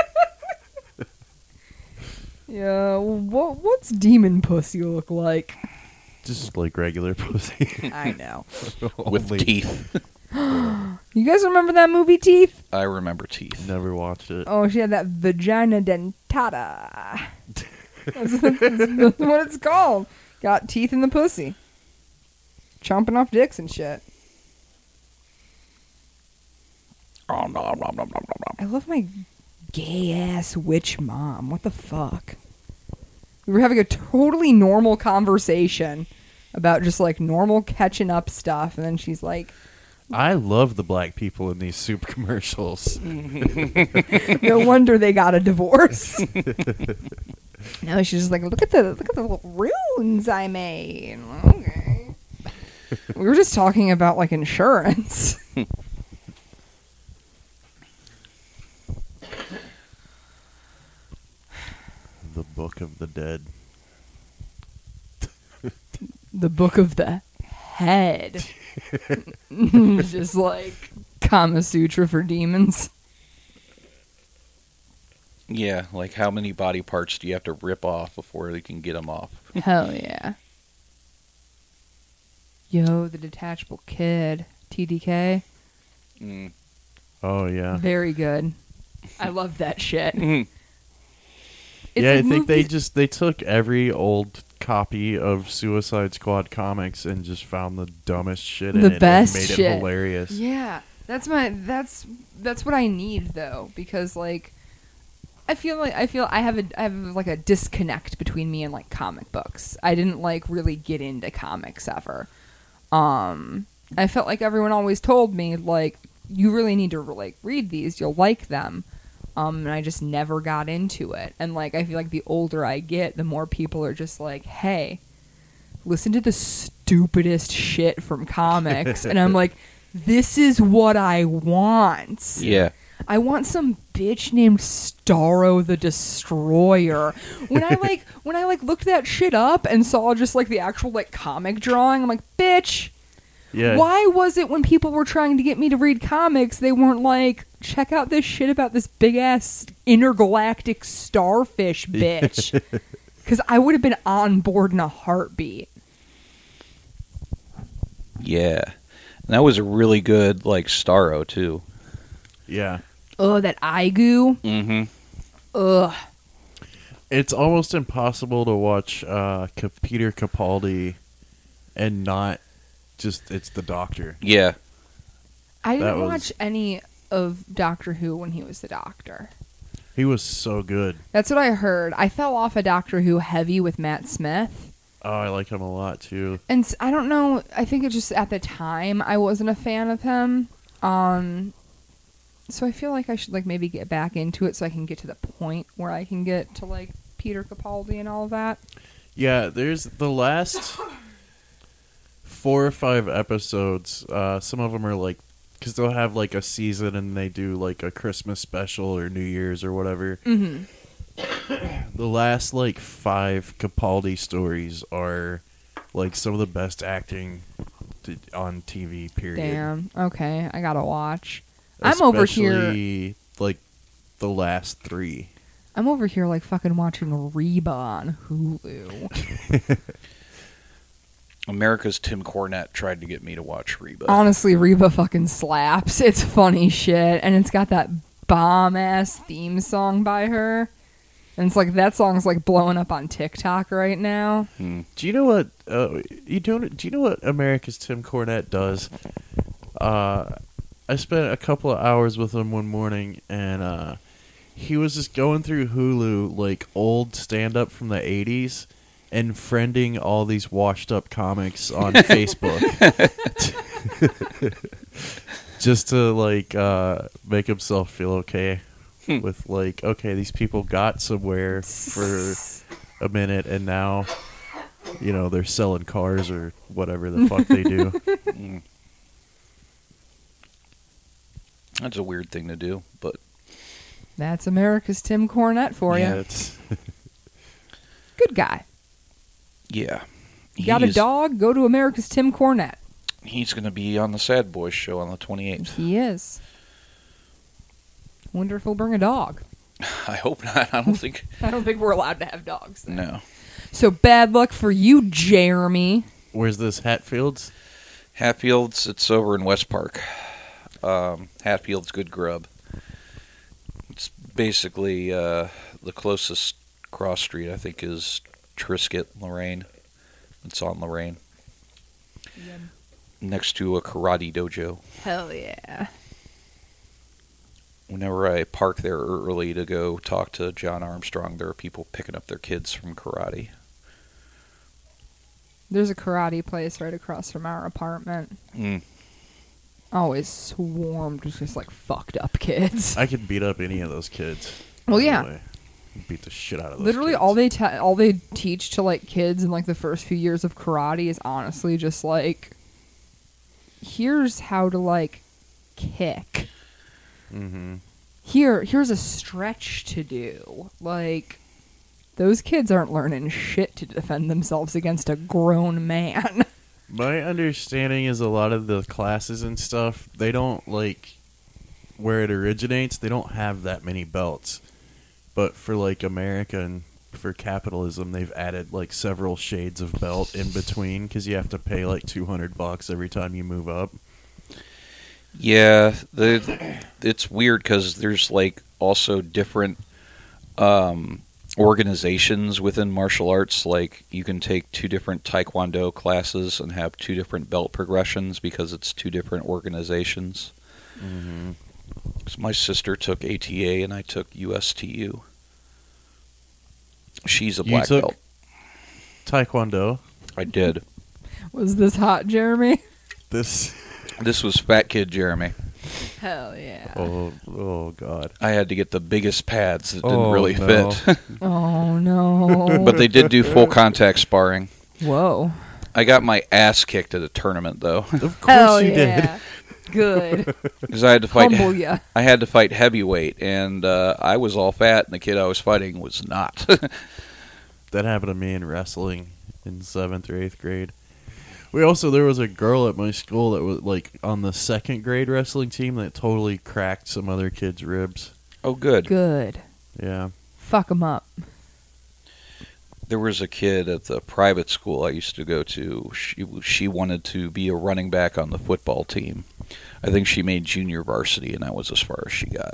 Yeah, what what's demon pussy look like? Just like regular pussy. I know. With Only- teeth. You guys remember that movie Teeth? I remember teeth. Never watched it. Oh, she had that vagina dentata. That's, that's- that's what it's called. Got teeth in the pussy. Chomping off dicks and shit. Oh, no, no, no, no, no, no. I love my gay ass witch mom. What the fuck? We were having a totally normal conversation about just like normal catching up stuff, and then she's like, I love the black people in these soup commercials. no wonder they got a divorce. No, she's just like, look at the look at the little runes I made. Okay. We were just talking about like insurance. The Book of the Dead. The Book of the Head. Just like Kama Sutra for demons. Yeah, like how many body parts do you have to rip off before they can get them off? Hell yeah. Yo, the detachable kid. T D K. Mm. Oh, yeah. Very good. I love that shit. Mhm. It's yeah, I like think they movies- just they took every old copy of Suicide Squad comics and just found the dumbest shit in the it best and made shit. it hilarious. Yeah, that's my that's that's what I need though, because like I feel like I feel I have a I have like a disconnect between me and like comic books. I didn't like really get into comics ever. Um, I felt like everyone always told me like you really need to like read these, you'll like them. Um, and I just never got into it. And like I feel like the older I get, the more people are just like, "Hey, listen to the stupidest shit from comics." And I'm like, "This is what I want." Yeah. I want some bitch named Starro the Destroyer. When I like when I like looked that shit up and saw just like the actual like comic drawing, I'm like, bitch. Yeah. Why was it when people were trying to get me to read comics, they weren't like, check out this shit about this big ass intergalactic starfish bitch? Because I would have been on board in a heartbeat. Yeah. And that was a really good like Starro too. Yeah. Oh, that eye goo. Mm-hmm. Ugh. It's almost impossible to watch uh, Ca- Peter Capaldi and not just it's the Doctor. Yeah. I didn't That was- watch any of Doctor Who when he was the Doctor. He was so good. That's what I heard. I fell off of Doctor Who heavy with Matt Smith. Oh, I like him a lot too. And s- I don't know, I think it's just at the time I wasn't a fan of him. Um, so I feel like I should like maybe get back into it so I can get to the point where I can get to like Peter Capaldi and all of that. Yeah, there's the last four or five episodes. Uh, some of them are like, because they'll have like a season and they do like a Christmas special or New Year's or whatever. Mm-hmm. The last like five Capaldi stories are like some of the best acting to, on T V. Period. Damn. Okay, I gotta watch. I'm over here. Especially, like the last three. I'm over here like fucking watching Reba on Hulu. America's Tim Cornette tried to get me to watch Reba. Honestly, Reba fucking slaps. It's funny shit, and it's got that bomb ass theme song by her. And it's like that song's like blowing up on TikTok right now. Hmm. Do you know what uh, you don't? Do you know what America's Tim Cornette does? Uh, I spent a couple of hours with him one morning, and uh, he was just going through Hulu like old stand up from the eighties and friending all these washed up comics on Facebook, just to like uh, make himself feel okay. With like, okay, these people got somewhere for a minute, and now, you know, they're selling cars or whatever the fuck they do. Mm. That's a weird thing to do, but That's America's Tim Cornette for Yeah, you. it's Good guy. yeah. You got a He's- dog? Go to America's Tim Cornette. He's going to be on the Sad Boys show on the twenty-eighth. He is. Wonder if he'll bring a dog. I hope not. I don't think. I don't think we're allowed to have dogs. No. So bad luck for you, Jeremy. Where's this Hatfields? Hatfields, it's over in West Park. Um, Hatfields Good Grub. It's basically uh, the closest cross street, I think, is Triscuit, Lorraine. It's on Lorraine. Next to a karate dojo. Hell yeah. Whenever I park there early to go talk to John Armstrong, there are people picking up their kids from karate. There's a karate place right across from our apartment. Mm. Always swarmed with just like fucked up kids. I could beat up any of those kids. Well, by the yeah. way. Beat the shit out of those Literally, kids. all they te- all they teach to like kids in like the first few years of karate is honestly just like, here's how to like kick. Mm-hmm. Here, here's a stretch to do. Like, those kids aren't learning shit to defend themselves against a grown man. My understanding is a lot of the classes and stuff, they don't, like, where it originates, they don't have that many belts. But for, like, America and for capitalism, they've added, like, several shades of belt in between because you have to pay, like, two hundred bucks every time you move up. Yeah, the it's weird because there's like also different um, organizations within martial arts. Like you can take two different Taekwondo classes and have two different belt progressions because it's two different organizations. Mm-hmm. So my sister took A T A and I took U S T U. She's a You black took belt. Taekwondo. I did. Was this hot, Jeremy? This. This was Fat Kid Jeremy. Hell yeah. Oh, oh God. I had to get the biggest pads that didn't Oh, really no. fit. Oh, no. But they did do full contact sparring. Whoa. I got my ass kicked at a tournament, though. Of course Hell you yeah. Good. Because I had to fight. Humble ya. I had to fight heavyweight, and uh, I was all fat, and the kid I was fighting was not. That happened to me in wrestling in seventh or eighth grade. We also there was a girl at my school that was like on the second grade wrestling team that totally cracked some other kid's ribs. Oh, good. Good. Yeah. Fuck them up. There was a kid at the private school I used to go to. She she wanted to be a running back on the football team. I think she made junior varsity, and that was as far as she got.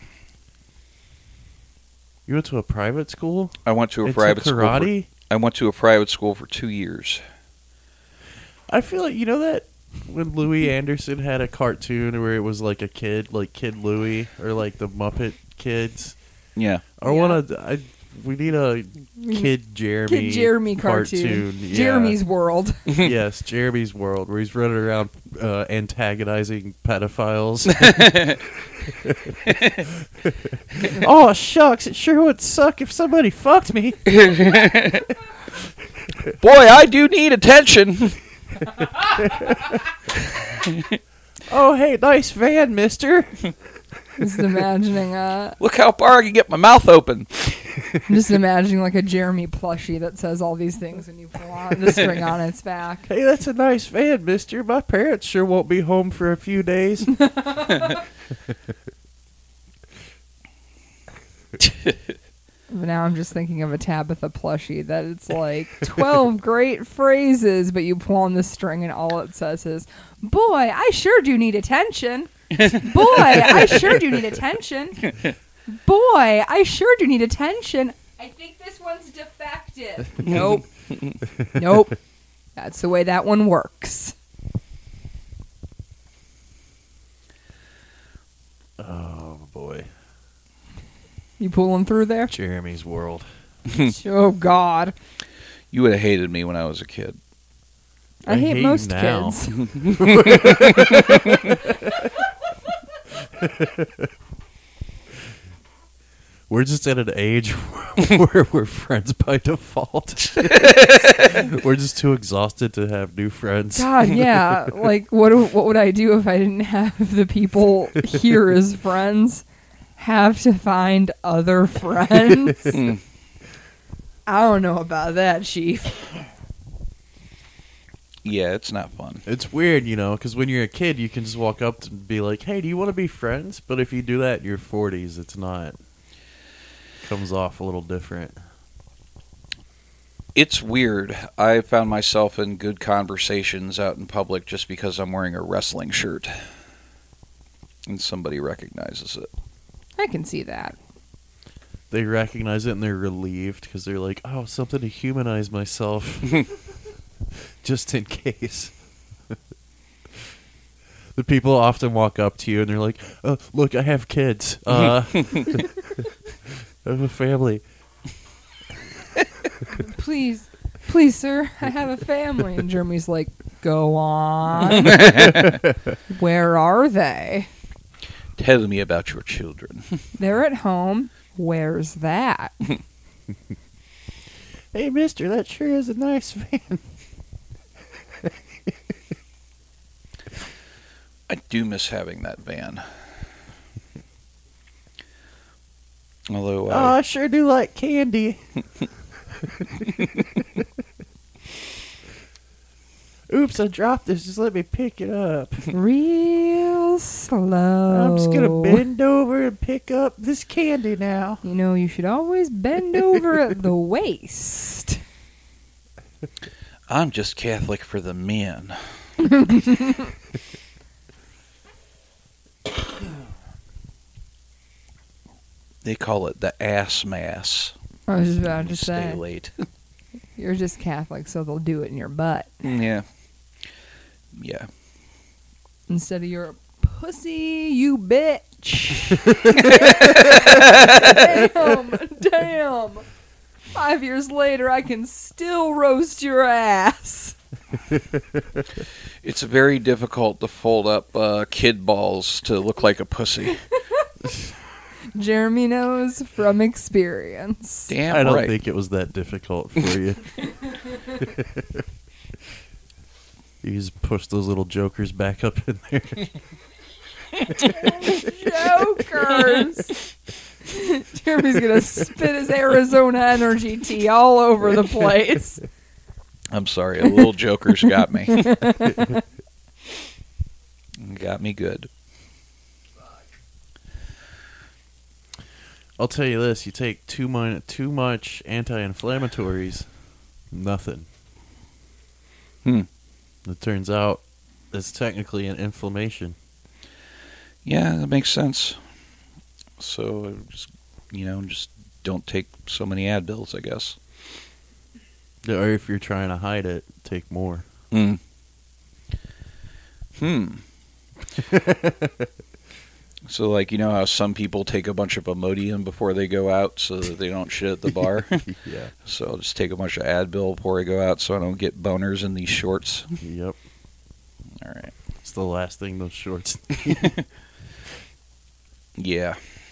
You went to a private school? I went to a It's private a school. karate? For, I went to a private school for two years. I feel like, you know that when Louis Anderson had a cartoon where it was like a kid, like Kid Louie, or like the Muppet Kids? Yeah. I want to, I, we need a Kid Jeremy Kid Jeremy cartoon. Yeah. Jeremy's World. Yes, Jeremy's World, where he's running around uh, antagonizing pedophiles. Oh, shucks, it sure would suck if somebody fucked me. Boy, I do need attention. Oh, hey, nice van, mister. Just imagining uh Look how far I can get my mouth open. I'm just imagining like a Jeremy plushie that says all these things and you pull on the string on its back. Hey, that's a nice van, mister. My parents sure won't be home for a few days. But now I'm just thinking of a Tabitha plushie that it's like twelve great phrases, but you pull on the string and all it says is, "Boy, I sure do need attention. Boy, I sure do need attention. Boy, I sure do need attention. I think this one's defective." Nope. Nope. That's the way that one works. Oh, boy. You pulling through there? Jeremy's World. Oh, God. You would have hated me when I was a kid. I, I hate, hate most now. kids. We're just at an age where we're friends by default. We're just too exhausted to have new friends. God, yeah. Like, what what would I do if I didn't have the people here as friends? Have to find other friends? I don't know about that, Chief. Yeah, it's not fun. It's weird, you know, because when you're a kid, you can just walk up and be like, hey, do you want to be friends? But if you do that in your forties, it's not. Comes off a little different. It's weird. I found myself in good conversations out in public just because I'm wearing a wrestling shirt. And somebody recognizes it. I can see that. They recognize it and they're relieved because they're like, oh, something to humanize myself. Just in case. The people often walk up to you and they're like, oh, look, I have kids. Uh, I have a family. Please, please, sir, I have a family. And Jeremy's like, go on. Where are they? Tell me about your children. They're at home. Where's that? Hey, mister, that sure is a nice van. I do miss having that van. Although, oh, I sure do like candy. Oops, I dropped this. Just let me pick it up. Real slow. I'm just going to bend over and pick up this candy now. You know, you should always bend over at the waist. I'm just Catholic for the men. They call it the ass mass. I was just about to Stay say. late. You're just Catholic, so they'll do it in your butt. Yeah. Yeah. Instead of you're a pussy, you bitch. Damn. Damn. Five years later, I can still roast your ass. It's very difficult to fold up uh, kid balls to look like a pussy. Jeremy knows from experience. Damn I don't right. think it was that difficult for you. You just push those little jokers back up in there. Jokers! Jeremy's gonna spit his Arizona energy tea all over the place. I'm sorry, a little joker's got me. Got me good. I'll tell you this: you take too much, too much anti-inflammatories, nothing. Hmm. It turns out it's technically an inflammation. Yeah, that makes sense. So, just you know, just don't take so many Advils, I guess. Yeah, or if you're trying to hide it, take more. Hmm. Hmm. So, like, you know how some people take a bunch of Imodium before they go out so that they don't shit at the bar? Yeah. So I'll just take a bunch of Advil before I go out so I don't get boners in these shorts. Yep. All right. It's the last thing those shorts. Yeah.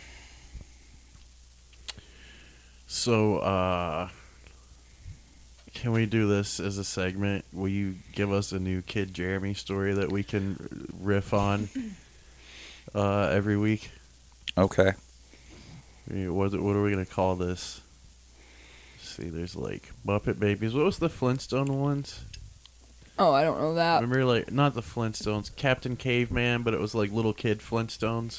So, uh, can we do this as a segment? Will you give us a new Kid Jeremy story that we can riff on uh, every week? Okay. What, what are we going to call this? Let's see, there's like Muppet Babies. What was the Flintstone ones? Oh, I don't know that. Remember, like, not the Flintstones, Captain Caveman, but it was like little kid Flintstones.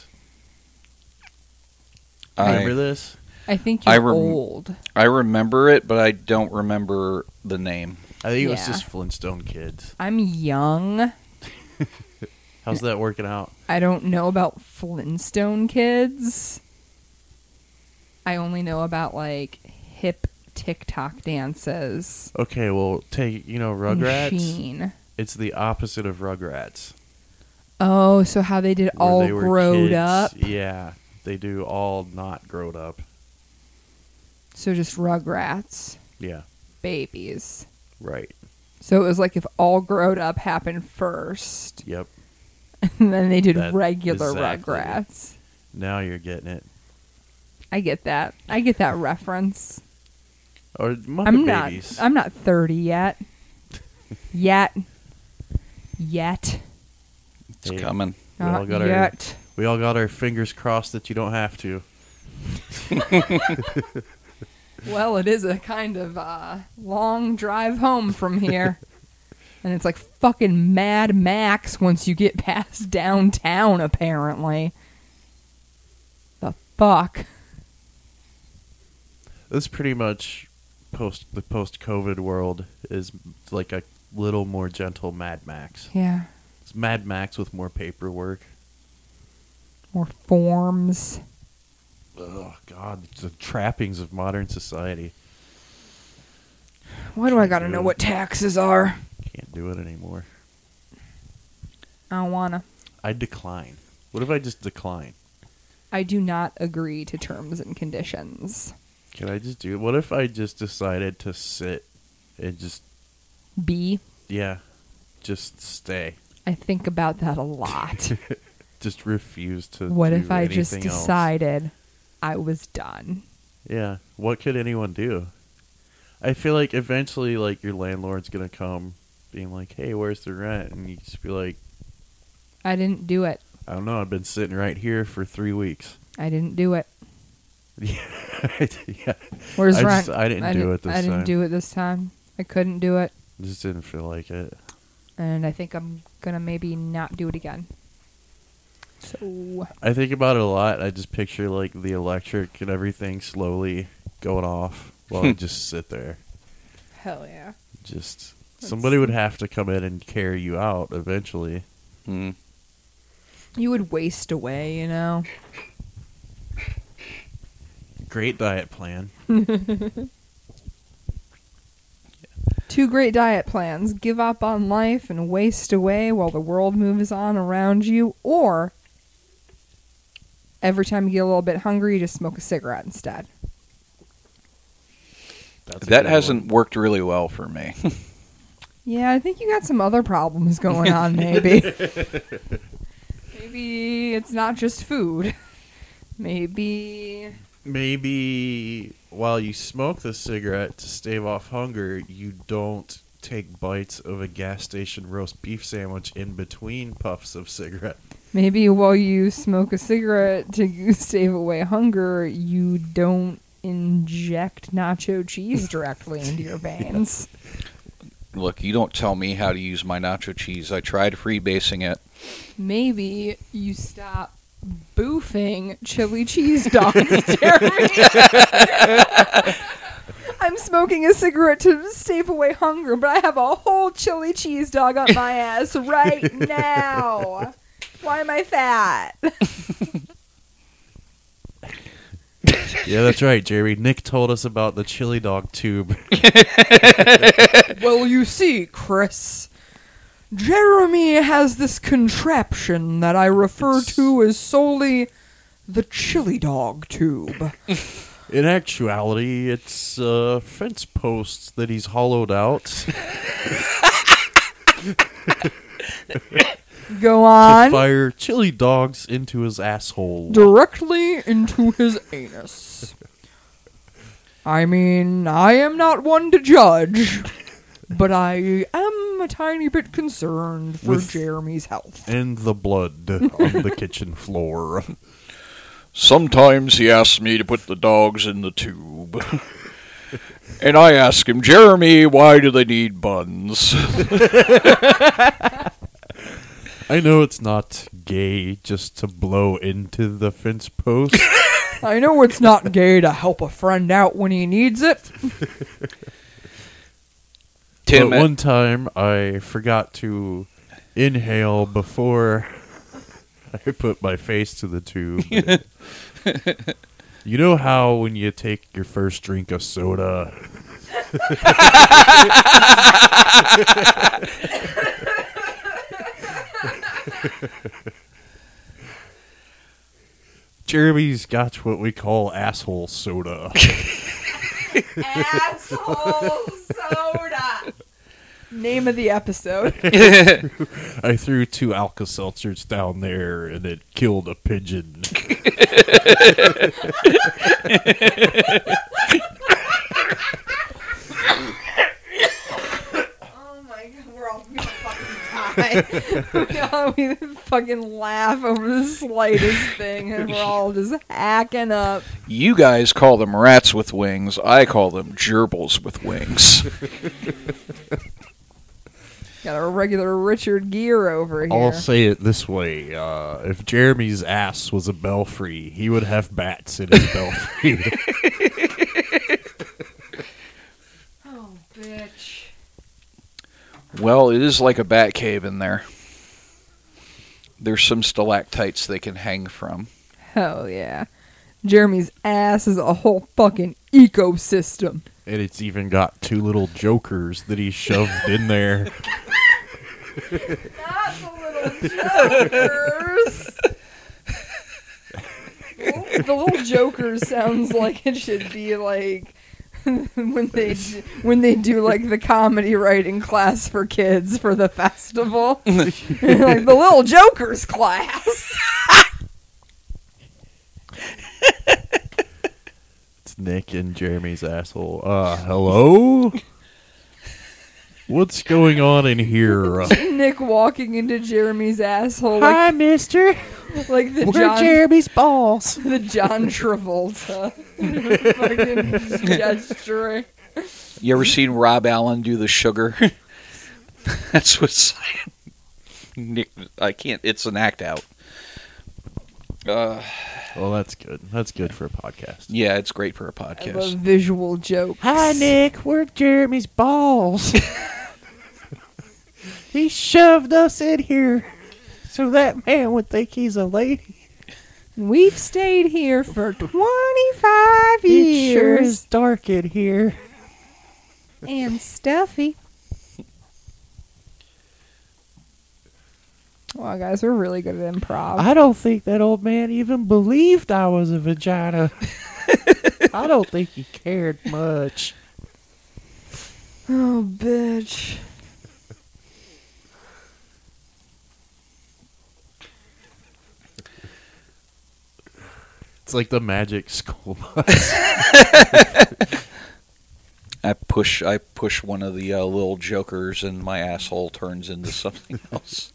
I, Remember this? I think you're I rem- old. I remember it, but I don't remember the name. I think it was Yeah. just Flintstone Kids. I'm young. How's that working out? I don't know about Flintstone Kids. I only know about, like, hip TikTok dances. Okay, well, take, you know, Rugrats? Machine. It's the opposite of Rugrats. Oh, so how they did where all they were growed kids. up? Yeah, they do all not growed up. So just Rugrats. Yeah. Babies. Right. So it was like if all growed up happened first. Yep. And then they did That- regular exactly. Rugrats. Now you're getting it. I get that. I get that reference. Or Muppet I'm not Babies. I'm not thirty yet. yet. Yet. It's coming. We all Not got our yet. we all got our fingers crossed that you don't have to. Well, it is a kind of uh, long drive home from here. And it's like fucking Mad Max once you get past downtown, apparently. The fuck? This pretty much post the post COVID world is like a little more gentle Mad Max. Yeah. It's Mad Max with more paperwork. More forms. Oh God, the trappings of modern society. Why do I gotta know what taxes are? Can't do it anymore. I don't wanna. I decline. What if I just decline? I do not agree to terms and conditions. Can I just do it? What if I just decided to sit and just B. yeah, just stay? I think about that a lot. Just refuse to. What do if I just anything else. decided I was done? Yeah. What could anyone do? I feel like eventually, like, your landlord's gonna come, being like, "Hey, where's the rent?" And you just be like, I didn't do it. "I don't know. I've been sitting right here for three weeks." I didn't do it. Yeah. Where's I rent? just- I didn't I do didn't- it this I didn't time. do it this time. I couldn't do it. Just didn't feel like it. And I think I'm gonna maybe not do it again. So I think about it a lot. I just picture like the electric and everything slowly going off while I just sit there. hell yeah. Just That's- somebody would have to come in and carry you out eventually. Mm. You would waste away, you know. Great diet plan. Two great diet plans. Give up on life and waste away while the world moves on around you, or every time you get a little bit hungry, you just smoke a cigarette instead. a that good hasn't one. worked really well for me. Yeah, I think you got some other problems going on, maybe. Maybe it's not just food. Maybe... Maybe while you smoke the cigarette to stave off hunger, you don't take bites of a gas station roast beef sandwich in between puffs of cigarette. Maybe while you smoke a cigarette to save away hunger, you don't inject nacho cheese directly into your veins. Look, you don't tell me how to use my nacho cheese. I tried freebasing it. Maybe you stop boofing chili cheese dogs, Jeremy. I'm smoking a cigarette to stave away hunger, but I have a whole chili cheese dog up my ass right now. Why am I fat? Yeah, that's right, Jerry. Nick told us about the chili dog tube. Well, you see, Chris, Jeremy has this contraption that I refer to as solely the chili dog tube. In actuality, it's a fence post that he's hollowed out. Go on. To fire chili dogs into his asshole. Directly into his anus. I mean, I am not one to judge, but I am a tiny bit concerned for With- Jeremy's health. And the blood on the kitchen floor. Sometimes he asks me to put the dogs in the tube. And I ask him, Jeremy, why do they need buns? I know it's not gay just to blow into the fence post. I know it's not gay to help a friend out when he needs it. Tim, but one time I forgot to inhale before I put my face to the tube. You know how when you take your first drink of soda... Jeremy's got what we call asshole soda. Asshole soda. Name of the episode. I threw two Alka-Seltzers down there and it killed a pigeon. Oh my god, we're all gonna fucking die. We all we fucking laugh over the slightest thing and we're all just hacking up. You guys call them rats with wings. I call them gerbils with wings. Got a regular Richard Gere over here. I'll say it this way. Uh, if Jeremy's ass was a belfry, he would have bats in his belfry. Oh, bitch. Well, it is like a bat cave in there. There's some stalactites they can hang from. Hell yeah. Jeremy's ass is a whole fucking ecosystem. And it's even got two little jokers that he shoved in there. Not the little jokers. The little jokers sounds like it should be like when they do, when they do like the comedy writing class for kids for the festival. Like the little jokers class. It's Nick and Jeremy's asshole. Uh, hello? What's going on in here? Uh, Nick walking into Jeremy's asshole. Hi, like, mister. Like the Where John, Jeremy's balls? The John Travolta. Fucking gesturing. You ever seen Rob Allen do the sugar? That's what's... Nick, I can't... It's an act out. Uh, well, that's good. That's good for a podcast. Yeah, it's great for a I podcast. love visual jokes. Hi, Nick. Where Jeremy's balls? He shoved us in here so that man would think he's a lady. We've stayed here for twenty-five It years. sure is dark in here. And stuffy. Wow, guys, we're really good at improv. I don't think that old man even believed I was a vagina. I don't think he cared much. Oh, bitch. It's like the magic school bus. I push I push one of the uh, little jokers and my asshole turns into something else.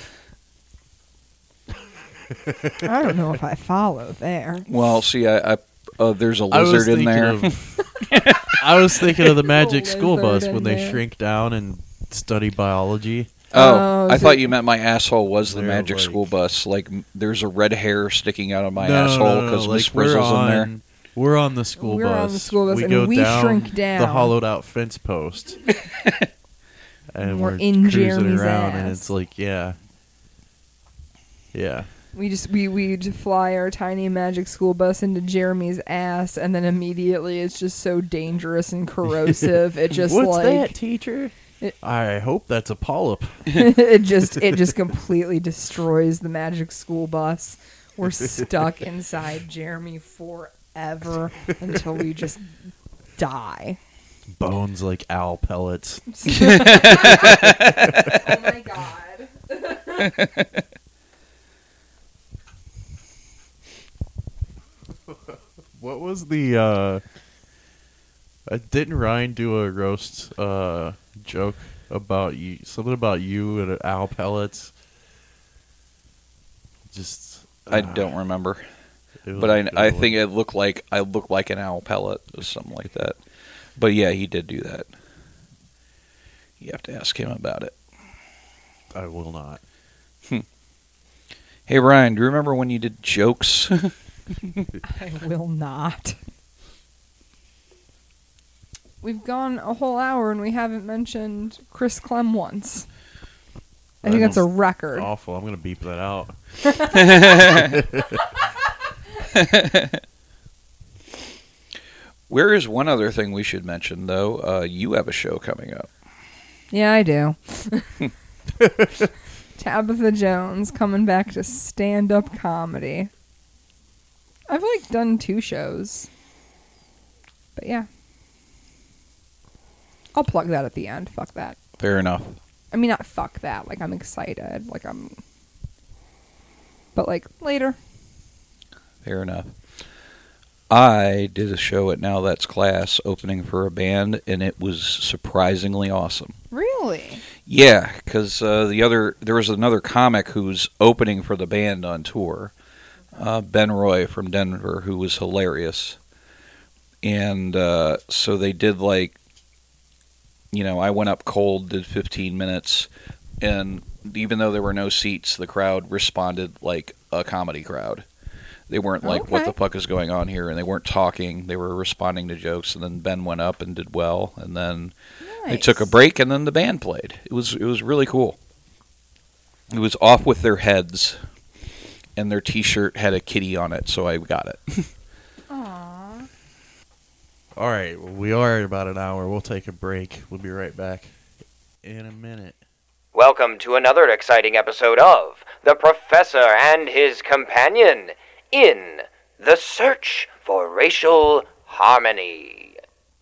I don't know if I follow there. Well, see, I, I uh, there's a I was lizard in there. Of, I was thinking of the magic Little school bus lizard when in they there. shrink down and study biology. Oh, Oh, I so- thought you meant my asshole was the They're magic like- school bus. Like, m- there's a red hair sticking out of my no, asshole no, no, because no, Miss like we're Frizzle's on, in there. We're on the school We're bus. on the school bus, we and go we down shrink the down. hollowed out fence post. And We're we're, in cruising Jeremy's around, and ass. it's like, yeah, yeah. We just we we just fly our tiny magic school bus into Jeremy's ass, and then immediately it's just so dangerous and corrosive. It just What's like that, teacher? It- I hope that's a polyp. it just it just completely destroys the magic school bus. We're stuck inside Jeremy forever until we just die. Bones like owl pellets. Oh my god. What was the uh, uh didn't Ryan do a roast uh joke about you, something about you and owl pellets? Just I uh, don't remember, it was but a I good I one. think it looked like I looked like an owl pellet or something like that. But yeah, he did do that. You have to ask him about it. I will not. Hey Ryan, do you remember when you did jokes? I will not. We've gone a whole hour and we haven't mentioned Chris Clem once. I think that's a record. Awful. I'm gonna beep that out. Where is one other thing we should mention though? Uh, you have a show coming up. Yeah, I do. Tabitha Jones coming back to stand-up comedy. I've like done two shows. But yeah. I'll plug that at the end. Fuck that. Fair enough. I mean, not fuck that. Like, I'm excited. Like, I'm... But, like, later. Fair enough. I did a show at Now That's Class opening for a band, and it was surprisingly awesome. Really? Yeah, because uh, the other there was another comic who's opening for the band on tour, uh, Ben Roy from Denver, who was hilarious. And uh, so they did like, you know, I went up cold, did fifteen minutes, and even though there were no seats, the crowd responded like a comedy crowd. They weren't like, Okay. what the fuck is going on here? And they weren't talking. They were responding to jokes. And then Ben went up and did well. And then they took a break, and then the band played. It was it was really cool. It was Off With Their Heads, and their T-shirt had a kitty on it, so I got it. Aww. All right, well, we are at about an hour. We'll take a break. We'll be right back in a minute. Welcome to another exciting episode of The Professor and His Companion in The Search for Racial Harmony.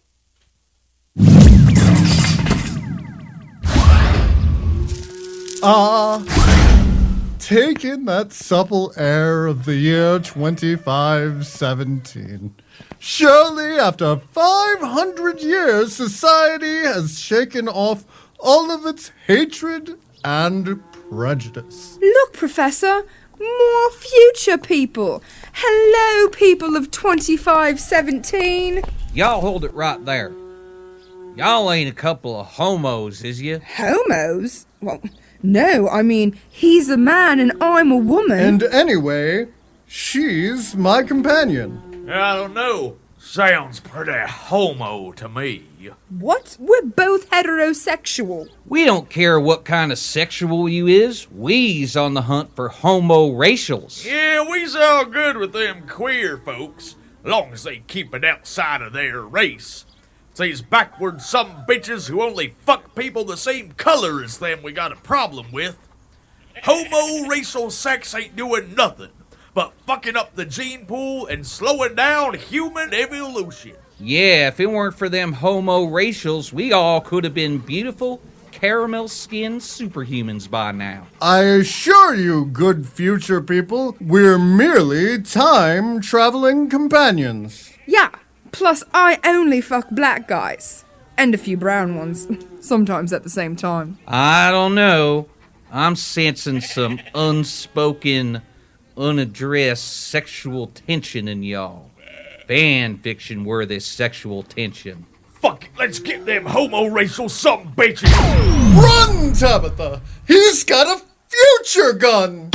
Ah, take in that supple air of the year twenty-five seventeen. Surely, after five hundred years, society has shaken off all of its hatred and prejudice. Look, Professor, more future people. Hello, people of twenty-five seventeen. Y'all hold it right there. Y'all ain't a couple of homos, is you? Homos? Well, no, I mean, he's a man and I'm a woman. And anyway, she's my companion. I don't know. Sounds pretty homo to me. What? We're both heterosexual. We don't care what kind of sexual you is. We's on the hunt for homo racials. Yeah, we's all good with them queer folks, long as they keep it outside of their race. It's these backward some bitches who only fuck people the same color as them we got a problem with. Homo racial sex ain't doing nothing but fucking up the gene pool and slowing down human evolution. Yeah, if it weren't for them homo racials, we all could have been beautiful, caramel-skinned superhumans by now. I assure you, good future people, we're merely time-traveling companions. Yeah, plus I only fuck black guys. And a few brown ones. Sometimes at the same time. I don't know. I'm sensing some unspoken, unaddressed sexual tension in y'all. Fan fiction worthy sexual tension. Fuck it, let's get them homo-racial some bitches. Run, Tabitha! He's got a future gun!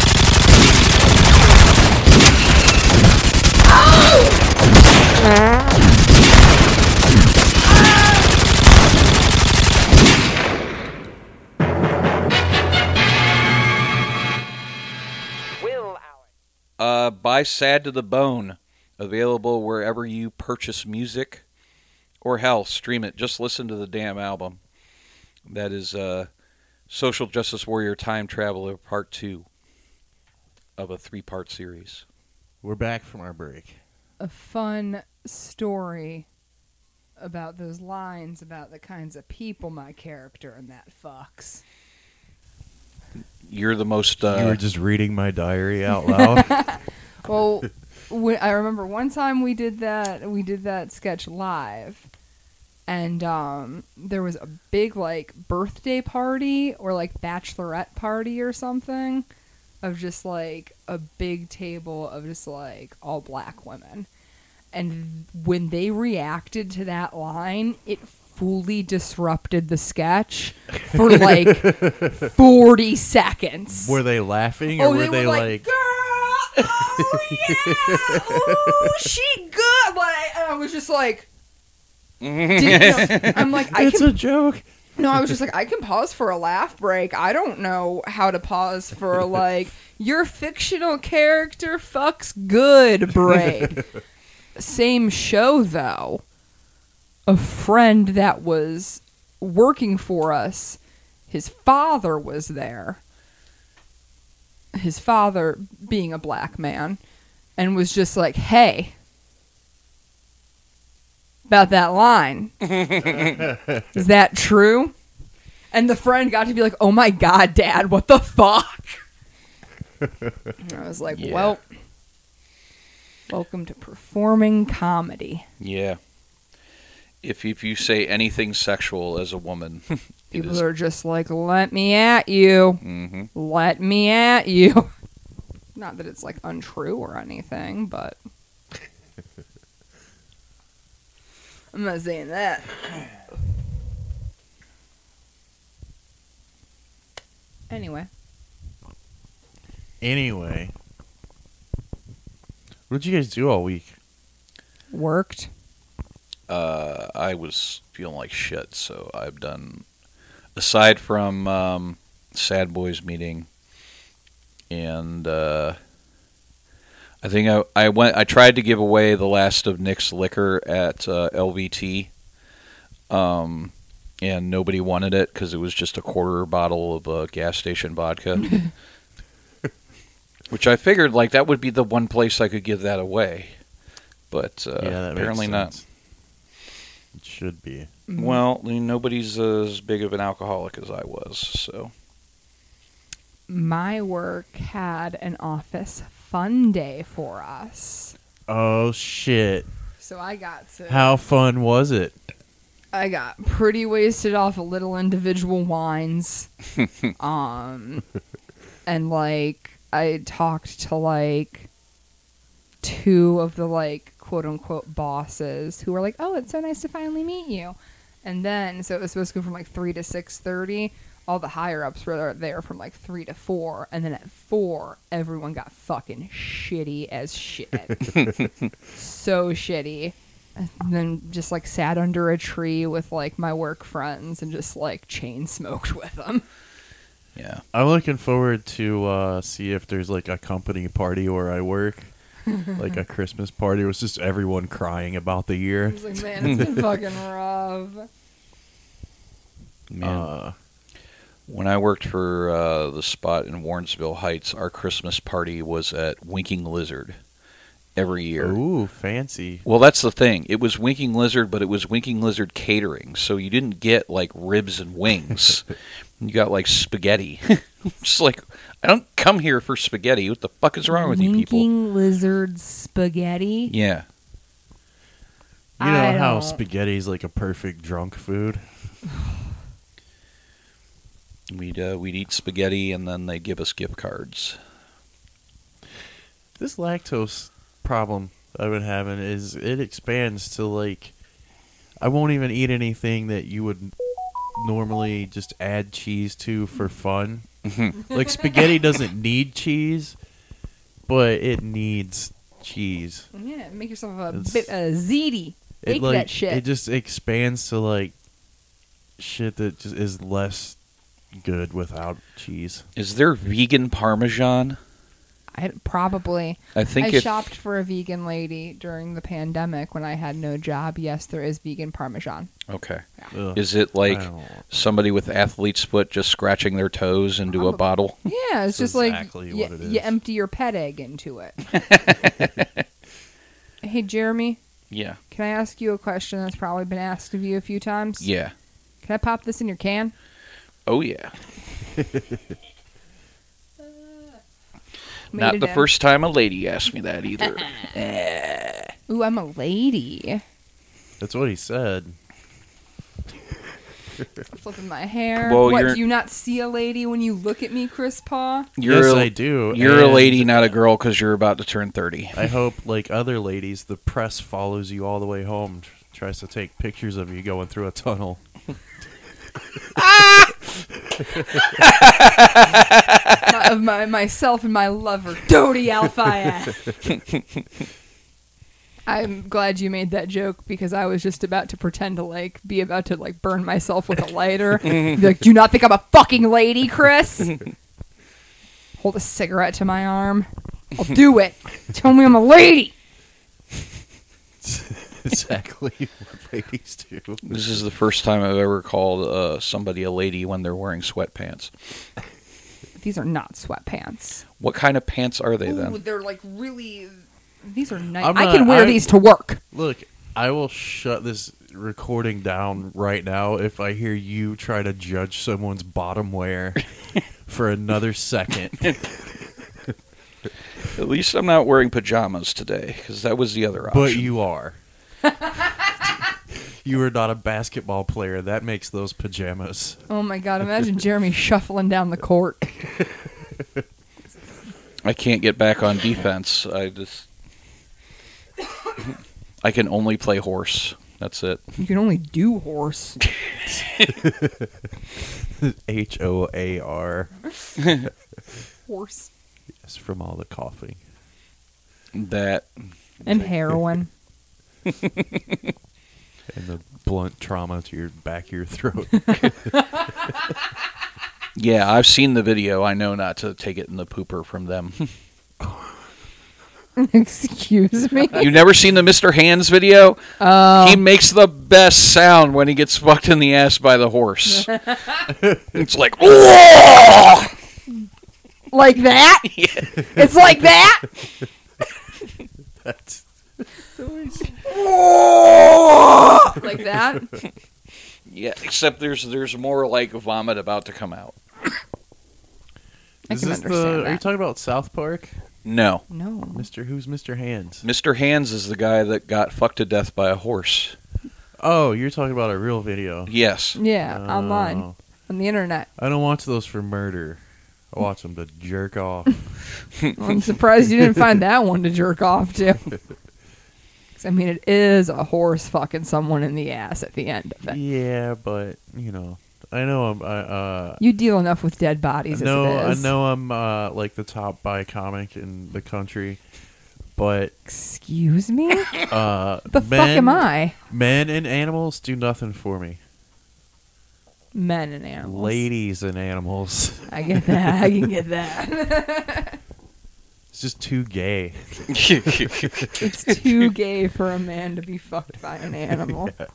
Uh, buy Sad to the Bone, available wherever you purchase music, or hell, stream it. Just listen to the damn album. That is uh, Social Justice Warrior Time Traveler Part two of a three-part series. We're back from our break. A fun story about those lines about the kinds of people my character in that fucks. You're the most... Uh, you were just reading my diary out loud. Well, when, I remember one time we did that. We did that sketch live, and um, there was a big like birthday party or like bachelorette party or something of just like a big table of just like all black women, and when they reacted to that line, it fully disrupted the sketch for like forty seconds. Were they laughing or oh, were they, they were like, like girl, oh yeah, oh she good, like, and I was just like, didn't know. I'm like, I it's can, a joke. No, I was just like, I can pause for a laugh break. I don't know how to pause for a, like, your fictional character fucks good break. Same show though. A friend that was working for us, his father was there. His father being a black man, and was just like, hey, about that line. Is that true? And the friend got to be like, oh my God, Dad, what the fuck? And I was like, Yeah. well, welcome to performing comedy. Yeah. If if you say anything sexual as a woman, it People is- are just like, let me at you. Mhm. Let me at you. Not that it's like untrue or anything, but I'm not saying that. Anyway. Anyway. What did you guys do all week? Worked. uh, I was feeling like shit, so I've done, aside from um, Sad Boys meeting, and uh, I think I, I went. I tried to give away the last of Nick's liquor at uh, L V T, um, and nobody wanted it because it was just a quarter bottle of uh, gas station vodka. Which I figured like that would be the one place I could give that away, but uh, Yeah, that makes apparently not. sense. It should be. Well, I mean, nobody's uh, as big of an alcoholic as I was, so. My work had an office fun day for us. Oh, shit. So I got to... How fun was it? I got pretty wasted off of little individual wines. um, and, like, I talked to, like, two of the, like, quote-unquote bosses who were like, oh, it's so nice to finally meet you. And then, so it was supposed to go from, like, three to six thirty. All the higher-ups were there from, like, three to four. And then at four, everyone got fucking shitty as shit. So shitty. And then just, like, sat under a tree with, like, my work friends and just, like, chain smoked with them. Yeah. I'm looking forward to uh, see if there's, like, a company party where I work. Like a Christmas party. It was just everyone crying about the year. I was like, man, it's been fucking rough. Man. Uh, when I worked for uh, the spot in Warrensville Heights, our Christmas party was at Winking Lizard. every year. Ooh, fancy. Well, that's the thing. It was Winking Lizard, but it was Winking Lizard catering, so you didn't get like ribs and wings. You got like spaghetti. It's like, I don't come here for spaghetti. What the fuck is wrong with you people? Winking Lizard spaghetti? Yeah. You know I how don't- spaghetti's like a perfect drunk food? We'd, uh, we'd eat spaghetti, and then they'd give us gift cards. This lactose problem I've been having is it expands to like I won't even eat anything that you would normally just add cheese to for fun. Like spaghetti doesn't need cheese, but it needs cheese. Yeah, make yourself a It's- bit uh, ziti. It Bake like that shit. it just expands to like shit that just is less good without cheese. Is there vegan Parmesan? I probably. I think I if- shopped for a vegan lady during the pandemic when I had no job. Yes, there is vegan Parmesan. Okay. Ugh. Is it like I don't want somebody with athlete's foot just scratching their toes into a bottle? Yeah, it's That's just exactly like what y- it you is. empty your pet egg into it. Hey, Jeremy, Yeah. can I ask you a question that's probably been asked of you a few times? Yeah. Can I pop this in your can? Oh, yeah. Made Not it the in. first time a lady asked me that either. Ooh, I'm a lady. That's what he said. Flipping my hair. Well, what, you're- do you not see a lady when you look at me, Chris Paw? You're Yes, a- I do, You're a and- lady, not a girl, because you're about to turn thirty. I hope, like other ladies, the press follows you all the way home, tr- tries to take pictures of you going through a tunnel. of my myself and my lover, Dodie Alfayet. I'm glad you made that joke because I was just about to pretend to like be about to like burn myself with a lighter. Be like, do you not think I'm a fucking lady, Chris? Hold a cigarette to my arm. I'll do it. Tell me I'm a lady. Exactly what ladies do. This is the first time I've ever called uh, somebody a lady when they're wearing sweatpants. These are not sweatpants. What kind of pants are they Ooh, then? they're like really. These are nice. I'm I not- can wear I- these to work. Look, I will shut this recording down right now if I hear you try to judge someone's bottom wear for another second. At least I'm not wearing pajamas today, because that was the other option. But you are. You are not a basketball player. That makes those pajamas. Oh my god! Imagine Jeremy shuffling down the court. I can't get back on defense. I just... I can only play horse. That's it. You can only do horse. H O A R. Horse. Yes, from all the coughing. That. And heroin. And the blunt trauma to your back of your throat. Yeah, I've seen the video. I know not to take it in the pooper from them. Excuse me? You never seen the Mister Hands video? Oh. He makes the best sound when he gets fucked in the ass by the horse. It's like, whoa! Like that? It's like that? That's Like that? Yeah, except there's there's more like vomit about to come out. I Is can this the? understand Are you that. talking about South Park? No. No. Mister Who's Mister Hands? Mister Hands is the guy that got fucked to death by a horse. Oh, you're talking about a real video. Yes. Yeah, Oh. online. On the internet. I don't watch those for murder. I watch them to jerk off. I'm surprised you didn't find that one to jerk off to. 'Cause, I mean, it is a horse fucking someone in the ass at the end of it. Yeah, but you know, I know I'm. I, uh, You deal enough with dead bodies I know, as it I is. know I'm uh, like the top bi comic in the country, but excuse me. Uh, The fuck am I? Men and animals do nothing for me. Men and animals. Ladies and animals. I get that. I can get that. It's just too gay. It's too gay for a man to be fucked by an animal. Yeah.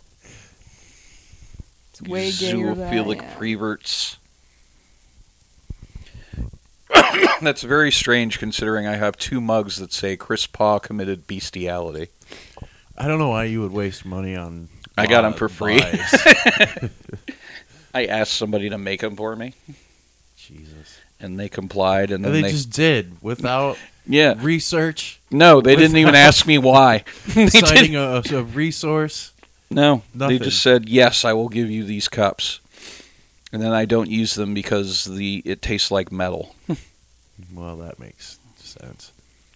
It's way gayer than I Zoophilic am. preverts. That's very strange considering I have two mugs that say Chris Paw committed bestiality. I don't know why you would waste money on. I got them uh, for free. buys. I asked somebody to make them for me. Jesus. And they complied, and then And they, they just did without yeah. research. No, they didn't even ask me why. They Citing didn't- a, a resource. No, Nothing. they just said, yes, I will give you these cups. And then I don't use them because the it tastes like metal. Well, that makes sense.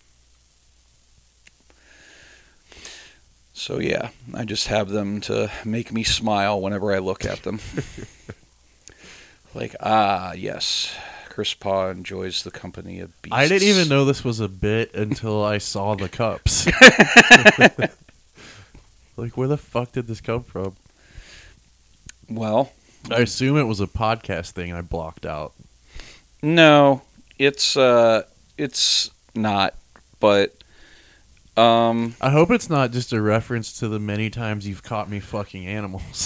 So yeah, I just have them to make me smile whenever I look at them. Like, ah, yes, Chris Paw enjoys the company of beasts. I didn't even know this was a bit until I saw the cups. Like, where the fuck did this come from? Well, I assume it was a podcast thing I blocked out. no, it's uh, it's not. But um, I hope it's not just a reference to the many times you've caught me fucking animals.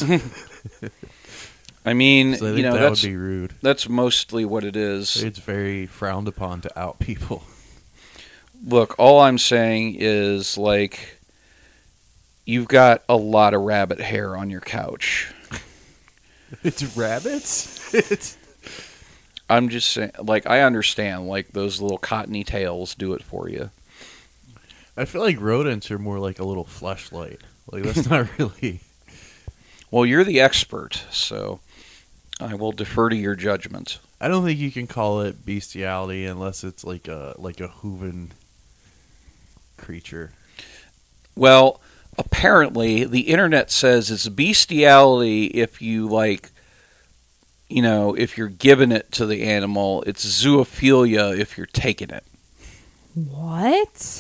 I mean, So I think you know, that that's would be rude. That's mostly what it is. It's very frowned upon to out people. Look, all I'm saying is, like, you've got a lot of rabbit hair on your couch. It's rabbits? It's... I'm just saying, like, I understand, like, those little cottony tails do it for you. I feel like rodents are more like a little fleshlight. Like, that's not really... Well, you're the expert, so I will defer to your judgment. I don't think you can call it bestiality unless it's like a like a hooven creature. Well, apparently, the internet says it's bestiality if you, like, you know, if you're giving it to the animal. It's zoophilia if you're taking it. What?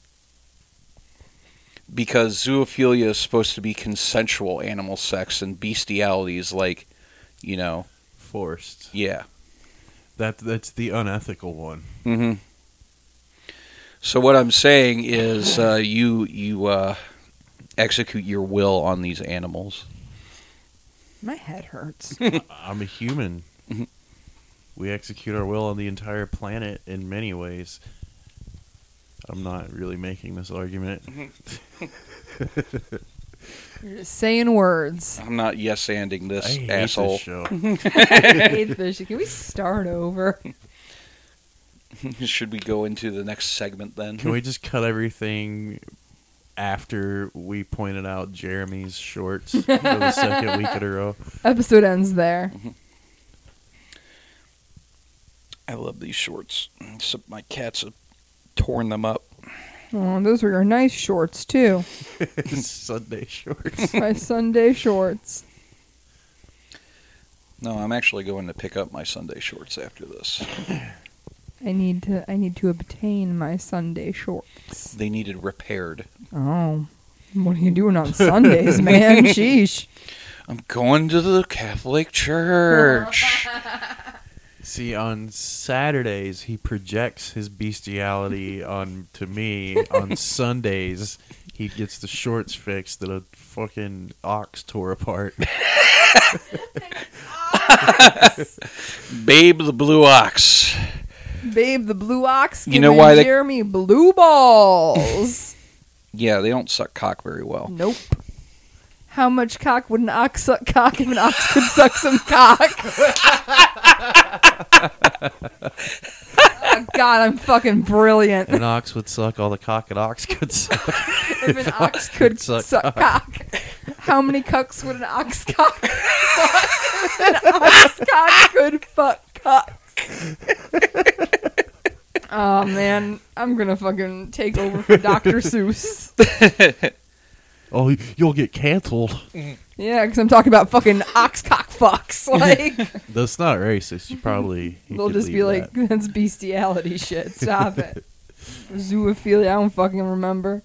Because zoophilia is supposed to be consensual animal sex, and bestiality is like, you know... Forced. Yeah. That That's the unethical one. Mm-hmm. So what I'm saying is uh, you, you uh, execute your will on these animals. My head hurts. I'm a human. We execute our will on the entire planet in many ways. I'm not really making this argument. You're just saying words. I'm not yes-anding this I hate asshole. this show. I hate this shit. Can we start over? Should we go into the next segment then? Can we just cut everything after we pointed out Jeremy's shorts for the second week in a row? Episode ends there. I love these shorts. Except my cats have torn them up. Oh, those were your nice shorts, too. Sunday shorts. My Sunday shorts. No, I'm actually going to pick up my Sunday shorts after this. I need to I need to obtain my Sunday shorts. They needed repaired. Oh. What are you doing on Sundays, man? Sheesh. I'm going to the Catholic Church. See, on Saturdays, he projects his bestiality on to me. On Sundays, he gets the shorts fixed that a fucking ox tore apart. Babe the Blue Ox. Babe, the blue ox. You know giving why they- Jeremy blue balls. Yeah, they don't suck cock very well. Nope. How much cock would an ox suck cock if an ox could suck some cock? Oh, God, I'm fucking brilliant. An ox would suck all the cock an ox could suck. If an ox could suck, cock. How many cucks would an ox cock fuck? If an ox cock could fuck cock. Oh, man. I'm gonna fucking take over for Doctor Seuss. Oh, you'll get canceled. Yeah, because I'm talking about fucking ox cock fucks. Like, That's not racist. You probably... you they'll could just be leave like, that. that's bestiality shit. Stop it. Zoophilia, I don't fucking remember.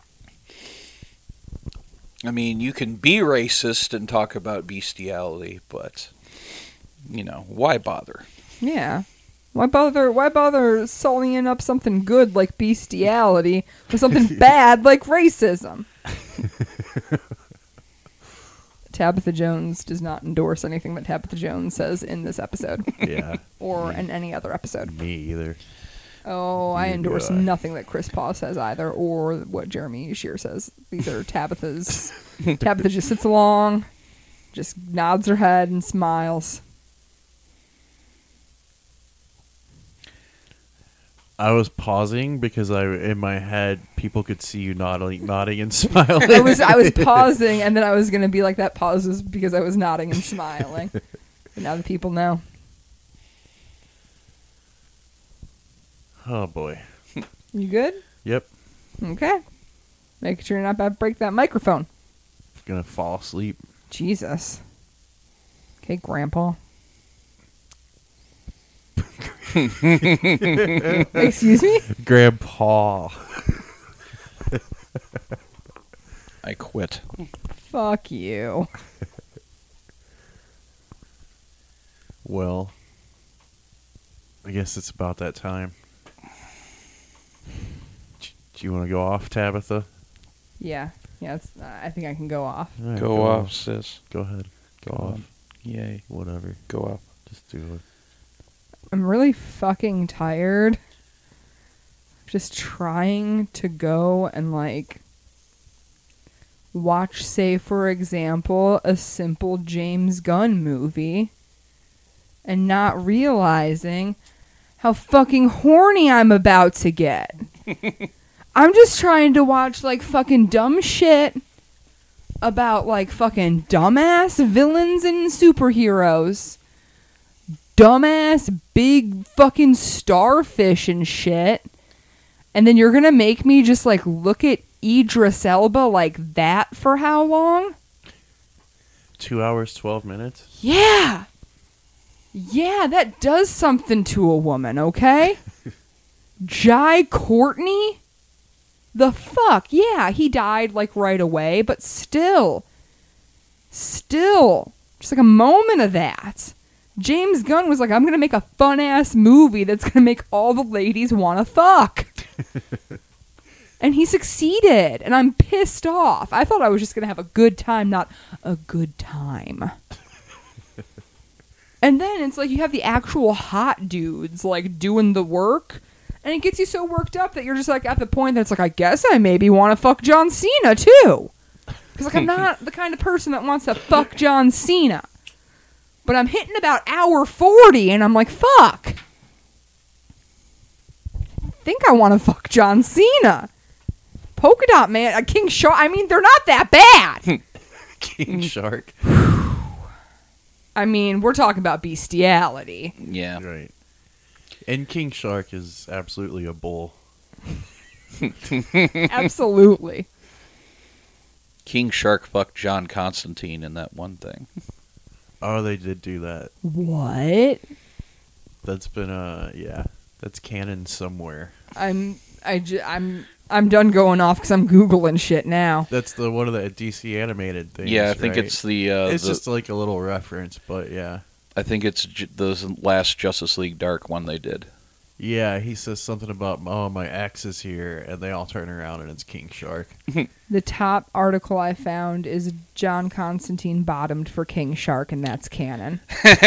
I mean, you can be racist and talk about bestiality, but, you know, why bother? Yeah. Why bother why bother salting up something good like bestiality with something bad like racism? Tabitha Jones does not endorse anything that Tabitha Jones says in this episode. Yeah. Or in any other episode. Me either. Oh, I You endorse guy. nothing that Chris Paul says either, or what Jeremy Shear says. These are Tabitha's. Tabitha just sits along, just nods her head and smiles. I was pausing because I, in my head, people could see you nodding, nodding and smiling. I was I was pausing, and then I was gonna be like, that pause was because I was nodding and smiling. But now the people know. Oh boy. You good? Yep. Okay. Making sure you're not about to break that microphone. Gonna fall asleep. Jesus. Okay, Grandpa. Excuse me? Grandpa. I quit. Fuck you. Well, I guess it's about that time. Do you want to go off, Tabitha? Yeah. Yeah, it's, uh, I think I can go off. All right, Go off, sis. Go ahead. Go, Go off. on. Yay. Whatever. Go off. Just do it. I'm really fucking tired. Just trying to go and, like, watch, say, for example, a simple James Gunn movie and not realizing how fucking horny I'm about to get. I'm just trying to watch, like, fucking dumb shit about, like, fucking dumbass villains and superheroes. Dumbass big fucking starfish and shit. And then you're gonna make me just, like, look at Idris Elba like that for how long? Two hours, twelve minutes? Yeah! Yeah, that does something to a woman, okay? Jai Courtney? The fuck? Yeah, he died, like, right away, but still. Still. Just, like, a moment of that. James Gunn was like, I'm gonna make a fun-ass movie that's gonna make all the ladies wanna fuck. And he succeeded, and I'm pissed off. I thought I was just gonna have a good time, not a good time. And then it's like you have the actual hot dudes, like, doing the work, and it gets you so worked up that you're just, like, at the point that it's like, I guess I maybe want to fuck John Cena, too. Because, like, I'm not the kind of person that wants to fuck John Cena. But I'm hitting about hour forty, and I'm like, fuck. I think I want to fuck John Cena. Polka Dot Man, a King Shark. I mean, they're not that bad. King Shark. I mean, we're talking about bestiality. Yeah. Right. And King Shark is absolutely a bull. Absolutely. King Shark fucked John Constantine in that one thing. Oh, they did do that. What? That's been, uh, yeah. That's canon somewhere. I'm, I j- I'm, I'm done going off because I'm Googling shit now. That's the one of the D C animated things. Yeah, I think right? it's the. Uh, it's the, just like a little reference, but yeah. I think it's j- the last Justice League Dark one they did. Yeah, he says something about, oh, my ex is here, and they all turn around and it's King Shark. The top article I found is John Constantine bottomed for King Shark, and that's canon.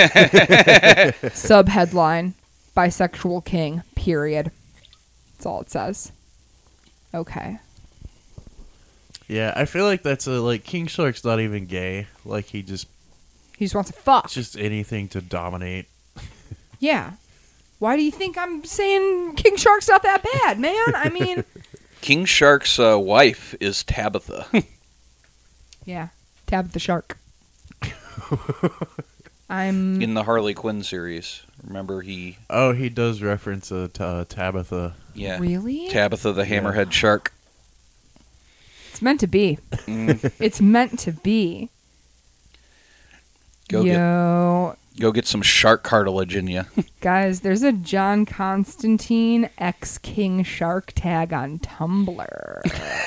Subheadline, bisexual king, period. That's all it says. Okay. Yeah, I feel like that's a, like, King Shark's not even gay. Like, he just... He just wants to fuck. It's just anything to dominate. Yeah. Why do you think I'm saying King Shark's not that bad, man? I mean... King Shark's uh, wife is Tabitha. Yeah. Tabitha Shark. I'm... In the Harley Quinn series. Remember he... Oh, he does reference uh, t- uh, Tabitha. Yeah. Really? Tabitha the Hammerhead yeah. Shark. It's meant to be. Mm. It's meant to be. Go Yo... Get, go get some shark cartilage in you. Guys, there's a John Constantine X King Shark tag on Tumblr.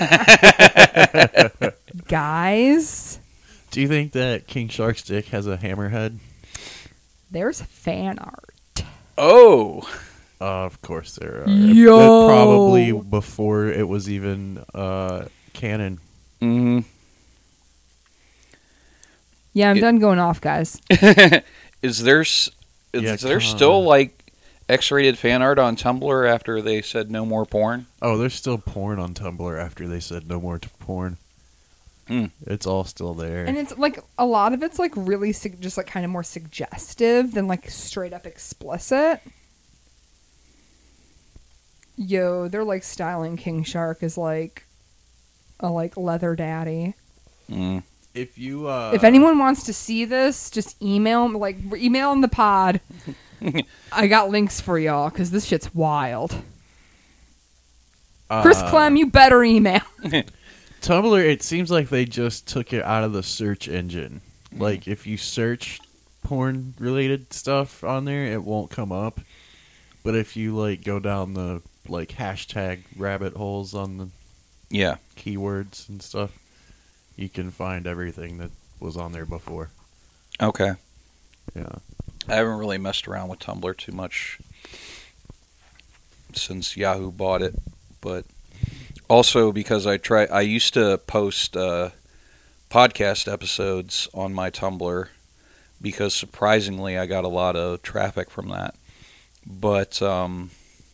Guys. Do you think that King Shark's dick has a hammerhead? There's fan art. Oh. Uh, of course there are. Yo. That probably before it was even uh, canon. Mm-hmm. Yeah, I'm It- done going off, guys. Is there s- is Yeah, there come still on. like X-rated fan art on Tumblr after they said no more porn? Oh, there's still porn on Tumblr after they said no more to porn. Hmm. It's all still there. And it's like a lot of it's like really su- just like kind of more suggestive than like straight up explicit. Yo, they're like styling King Shark as like a like leather daddy. Mm. If you uh If anyone wants to see this, just email like email in the pod. I got links for y'all because this shit's wild. Chris uh, Clem, you better email. Tumblr, it seems like they just took it out of the search engine. Like, if you search porn-related stuff on there, it won't come up. But if you, like, go down the, like, hashtag rabbit holes on the Yeah. keywords and stuff, you can find everything that was on there before. Okay. Yeah. I haven't really messed around with Tumblr too much since Yahoo bought it, but also because I try, I used to post uh, podcast episodes on my Tumblr because surprisingly I got a lot of traffic from that, but um,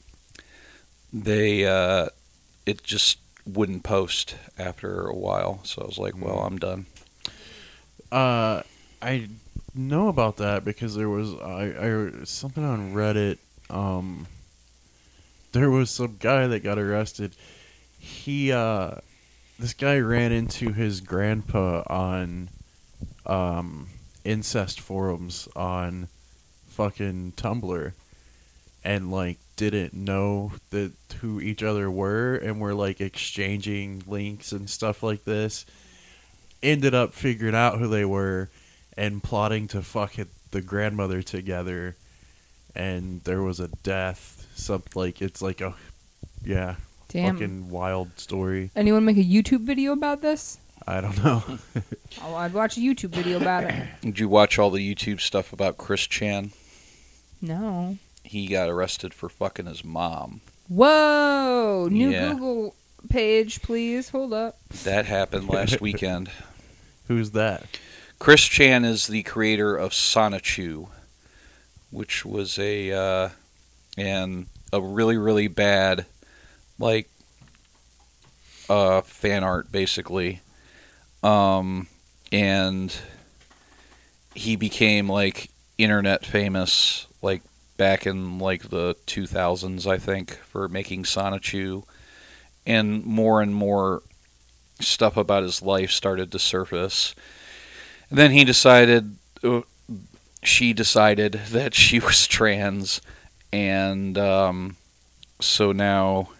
they uh, it just wouldn't post after a while, so I was like, well, I'm done. Uh, I know about that because there was I, I something on Reddit. Um, there was some guy that got arrested. He uh, this guy ran into his grandpa on um incest forums on fucking Tumblr, and like didn't know that who each other were, and were like exchanging links and stuff like this. Ended up figuring out who they were and plotting to fuck it, the grandmother together, and there was a death. Something like it's like a yeah, Damn. fucking wild story. Anyone make a YouTube video about this? I don't know. Oh, I'd watch a YouTube video about it. Did you watch all the YouTube stuff about Chris Chan? No. He got arrested for fucking his mom. Whoa! New Yeah. Google page, please. Hold up. That happened last weekend. Who's that? Chris Chan is the creator of Sonichu, which was a uh, and a really really bad like uh, fan art basically, um, and he became like internet famous like back in like the two thousands, I think, for making Sonichu, and more and more stuff about his life started to surface. And then he decided, uh, she decided that she was trans, and um, so now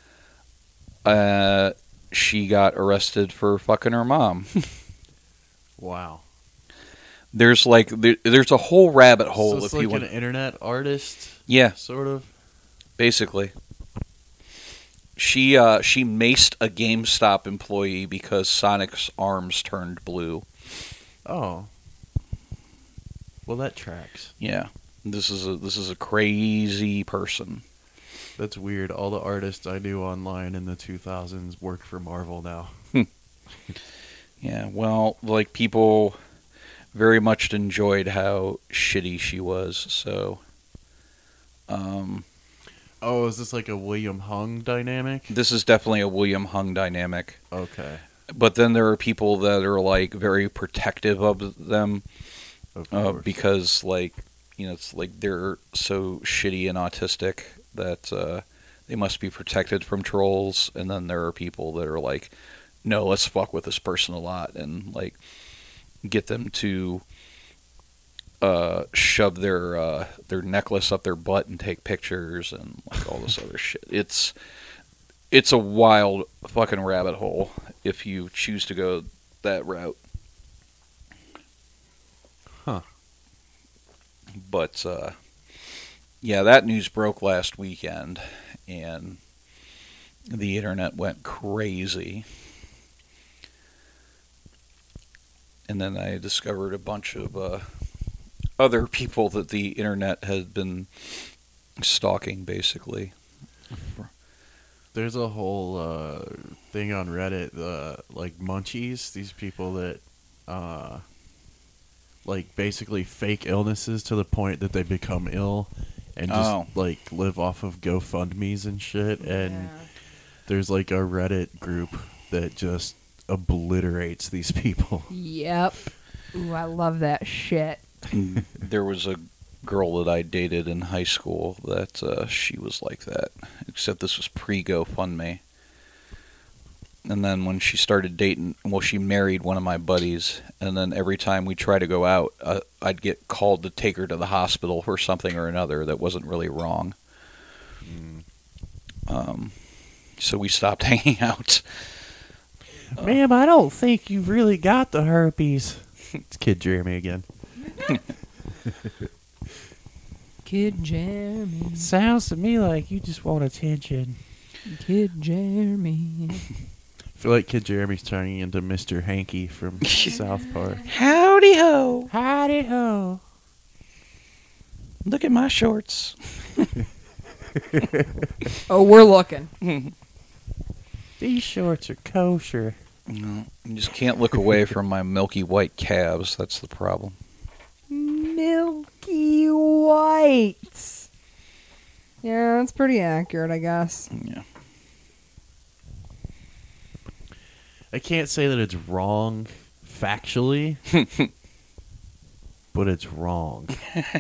uh, she got arrested for fucking her mom. Wow. There's like there, there's a whole rabbit hole. So it's if like you an want, internet artist. yeah, sort of. basically. She uh, she maced a GameStop employee because Sonic's arms turned blue. Oh. Well, that tracks. Yeah, this is a this is a crazy person. That's weird. All the artists I knew online in the two thousands work for Marvel now. Yeah, well, like people very much enjoyed how shitty she was. So, um, oh, is this like a William Hung dynamic? this is definitely a William Hung dynamic. Okay. But then there are people that are like very protective of them, Of uh, course. because like you know it's like they're so shitty and autistic that uh, they must be protected from trolls. And then there are people that are like, no, let's fuck with this person a lot and like get them to uh, shove their uh, their necklace up their butt and take pictures and like all this other shit. It's it's a wild fucking rabbit hole if you choose to go that route. Huh. But uh, yeah, that news broke last weekend, and the internet went crazy. And then I discovered a bunch of uh, other people that the internet had been stalking, basically. There's a whole uh, thing on Reddit, uh, like munchies. These people that uh, like basically fake illnesses to the point that they become ill and just Oh. like live off of GoFundMe's and shit. And there's like a Reddit group that just obliterates these people. Yep. Ooh, I love that shit. There was a girl that I dated in high school that uh, she was like that, except this was pre-GoFundMe. And then when she started dating, well, she married one of my buddies, and then every time we try to go out, uh, I'd get called to take her to the hospital for something or another that wasn't really wrong. Mm. Um, so we stopped hanging out. Ma'am, I don't think you've really got the herpes. It's Kid Jeremy again. Kid Jeremy. Sounds to me like you just want attention. Kid Jeremy. I feel like Kid Jeremy's turning into Mister Hanky from South Park. Howdy ho! Howdy ho! Look at my shorts. Oh, we're looking. These shorts are kosher. No, you just can't look away from my milky white calves. That's the problem. Milky whites. Yeah, that's pretty accurate, I guess. Yeah. I can't say that it's wrong factually, but it's wrong.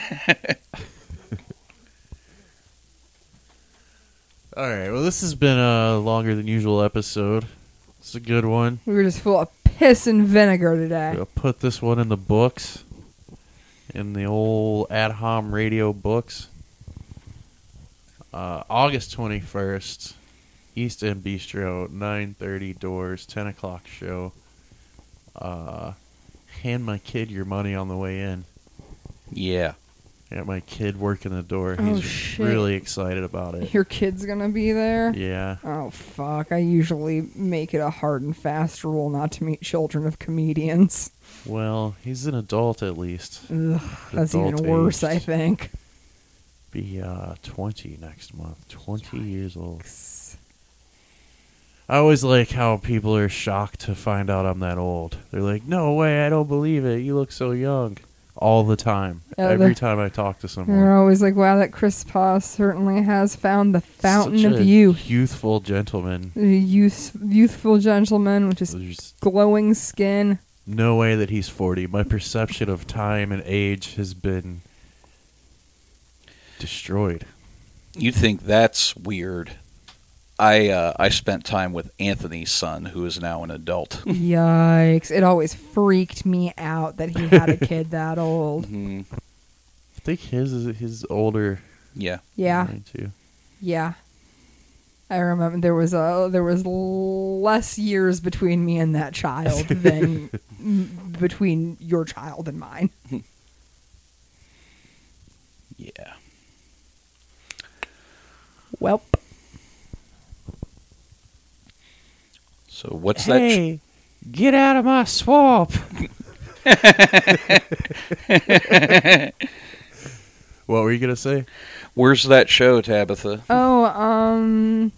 All right, well, this has been a longer than usual episode. It's a good one. We were just full of piss and vinegar today. We'll put this one in the books, in the old Ad Hom radio books. Uh, August twenty-first, East End Bistro, nine thirty doors, ten o'clock show. Uh, hand my kid your money on the way in. Yeah. Got my kid working the door. Oh, He's shit. really excited about it. Your kid's gonna be there? Yeah. Oh, fuck. I usually make it a hard and fast rule not to meet children of comedians. Well, he's an adult at least. Ugh, that's even Adult worse, aged. I think. Be uh, twenty next month. twenty years old. I always like how people are shocked to find out I'm that old. They're like, no way, I don't believe it. You look so young. All the time. Yeah, Every the- time I talk to someone. They're always like, wow, that Chris Paw certainly has found the fountain Such of a youth. Youthful gentleman. The youth, youthful gentleman with just glowing skin. No way that he's forty. My perception of time and age has been destroyed. You think that's weird? I uh, I spent time with Anthony's son, who is now an adult. Yikes. It always freaked me out that he had a kid that old. Mhm. I think his is his older. Yeah. Yeah. Mine too. Yeah. I remember there was a there was less years between me and that child than m- between your child and mine. Yeah. Welp. So what's Hey, get out of my swamp. that? Sh- What were you gonna say? Where's that show, Tabitha? Oh, um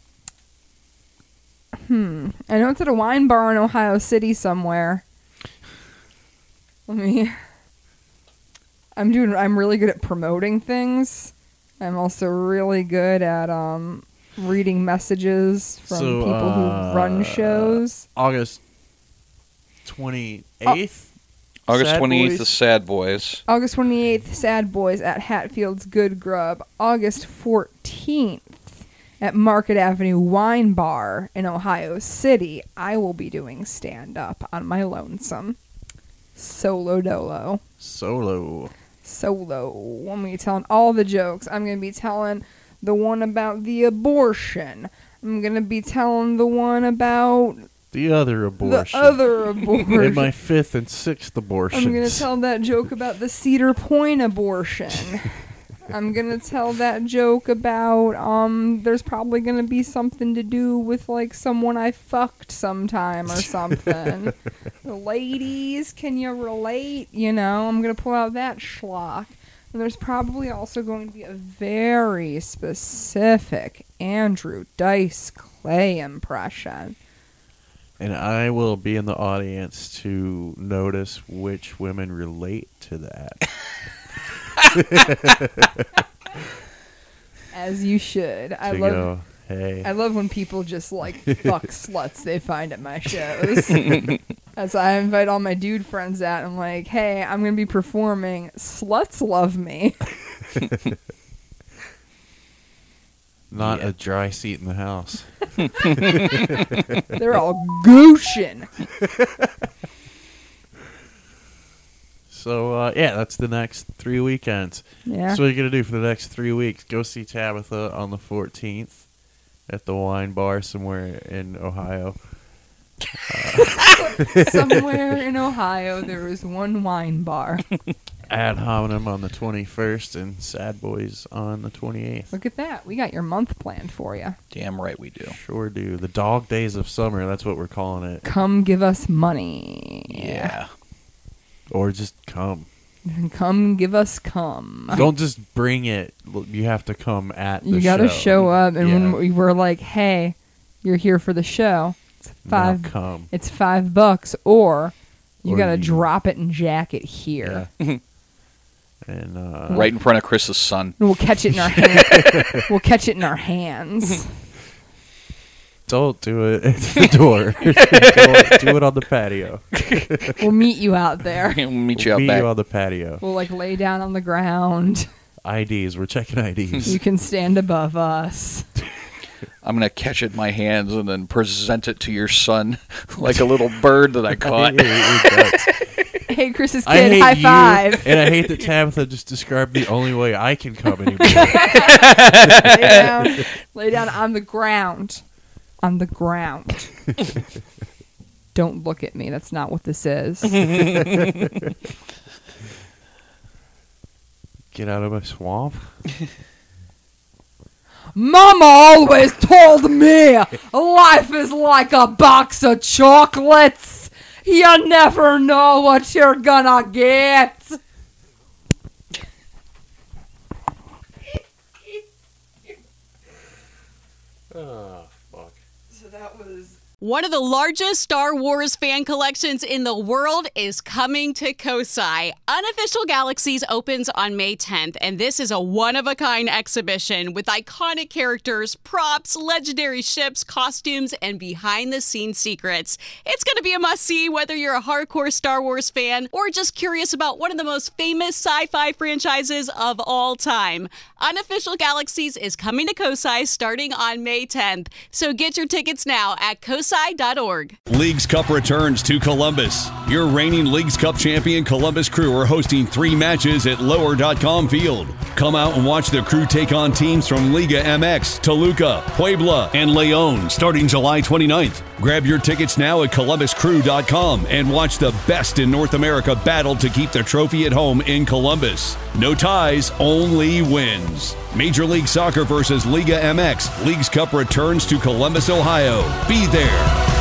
Hmm. I know it's at a wine bar in Ohio City somewhere. Let me I'm doing I'm really good at promoting things. I'm also really good at um reading messages from So, people uh, who run shows. August twenty-eighth? August Sad twenty-eighth Boys? is Sad Boys. August twenty-eighth, Sad Boys at Hatfield's Good Grub. August fourteenth at Market Avenue Wine Bar in Ohio City. I will be doing stand-up on my lonesome. Solo dolo. Solo. Solo. I'm going to be telling all the jokes. I'm going to be telling the one about the abortion. I'm going to be telling the one about The other abortion. the other abortion. And my fifth and sixth abortions. I'm going to tell that joke about the Cedar Point abortion. I'm going to tell that joke about, um, there's probably going to be something to do with, like, someone I fucked sometime or something. Ladies, can you relate? You know, I'm going to pull out that schlock. And there's probably also going to be a very specific Andrew Dice Clay impression. And I will be in the audience to notice which women relate to that. As you should. I To love go, hey. I love when people just like fuck sluts they find at my shows. As I invite all my dude friends out, I'm like, hey, I'm gonna be performing. Sluts love me. Not yeah. a dry seat in the house. They're all gooshing. So, uh, yeah, that's the next three weekends. Yeah. So what are you going to do for the next three weeks? Go see Tabitha on the fourteenth at the wine bar somewhere in Ohio. Uh, somewhere in Ohio, there is one wine bar. Ad hominem on the twenty-first and Sad Boys on the twenty-eighth. Look at that. We got your month planned for you. Damn right we do. Sure do. The dog days of summer, that's what we're calling it. Come give us money. Yeah. Or just come. Come give us come. Don't just bring it. You have to come at the You got to show. show up. And yeah. when we were like, hey, you're here for the show, it's five, now come. It's five bucks. Or you Or got to you- drop it and jack it here. Yeah. And uh, right in front of Chris's son. We'll catch it in our hand. We'll catch it in our hands. Don't do it at the door. Don't do it on the patio. We'll meet you out there. We'll meet you We'll out meet back. you on the patio. We'll like lay down on the ground. I Ds. We're checking I Ds. You can stand above us. I'm going to catch it in my hands and then present it to your son like a little bird that I caught. Hey, Chris's I kid, hate high you, five. And I hate that Tabitha just described the only way I can come anymore. Lay down. Lay down on the ground. On the ground. Don't look at me. That's not what this is. Get out of my swamp. Mama always told me life is like a box of chocolates. You never know what you're gonna get. Oh, fuck. So that was... One of the largest Star Wars fan collections in the world is coming to Kosai. Unofficial Galaxies opens on May tenth, and this is a one-of-a-kind exhibition with iconic characters, props, legendary ships, costumes, and behind-the-scenes secrets. It's going to be a must-see whether you're a hardcore Star Wars fan or just curious about one of the most famous sci-fi franchises of all time. Unofficial Galaxies is coming to Kosai starting on May tenth, so get your tickets now at kosai dot org. Leagues Cup returns to Columbus. Your reigning Leagues Cup champion Columbus Crew are hosting three matches at lower dot com Field. Come out and watch the Crew take on teams from Liga M X, Toluca, Puebla, and Leon starting July twenty-ninth. Grab your tickets now at columbus crew dot com and watch the best in North America battle to keep the trophy at home in Columbus. No ties, only wins. Major League Soccer versus Liga M X. Leagues Cup returns to Columbus, Ohio. Be there.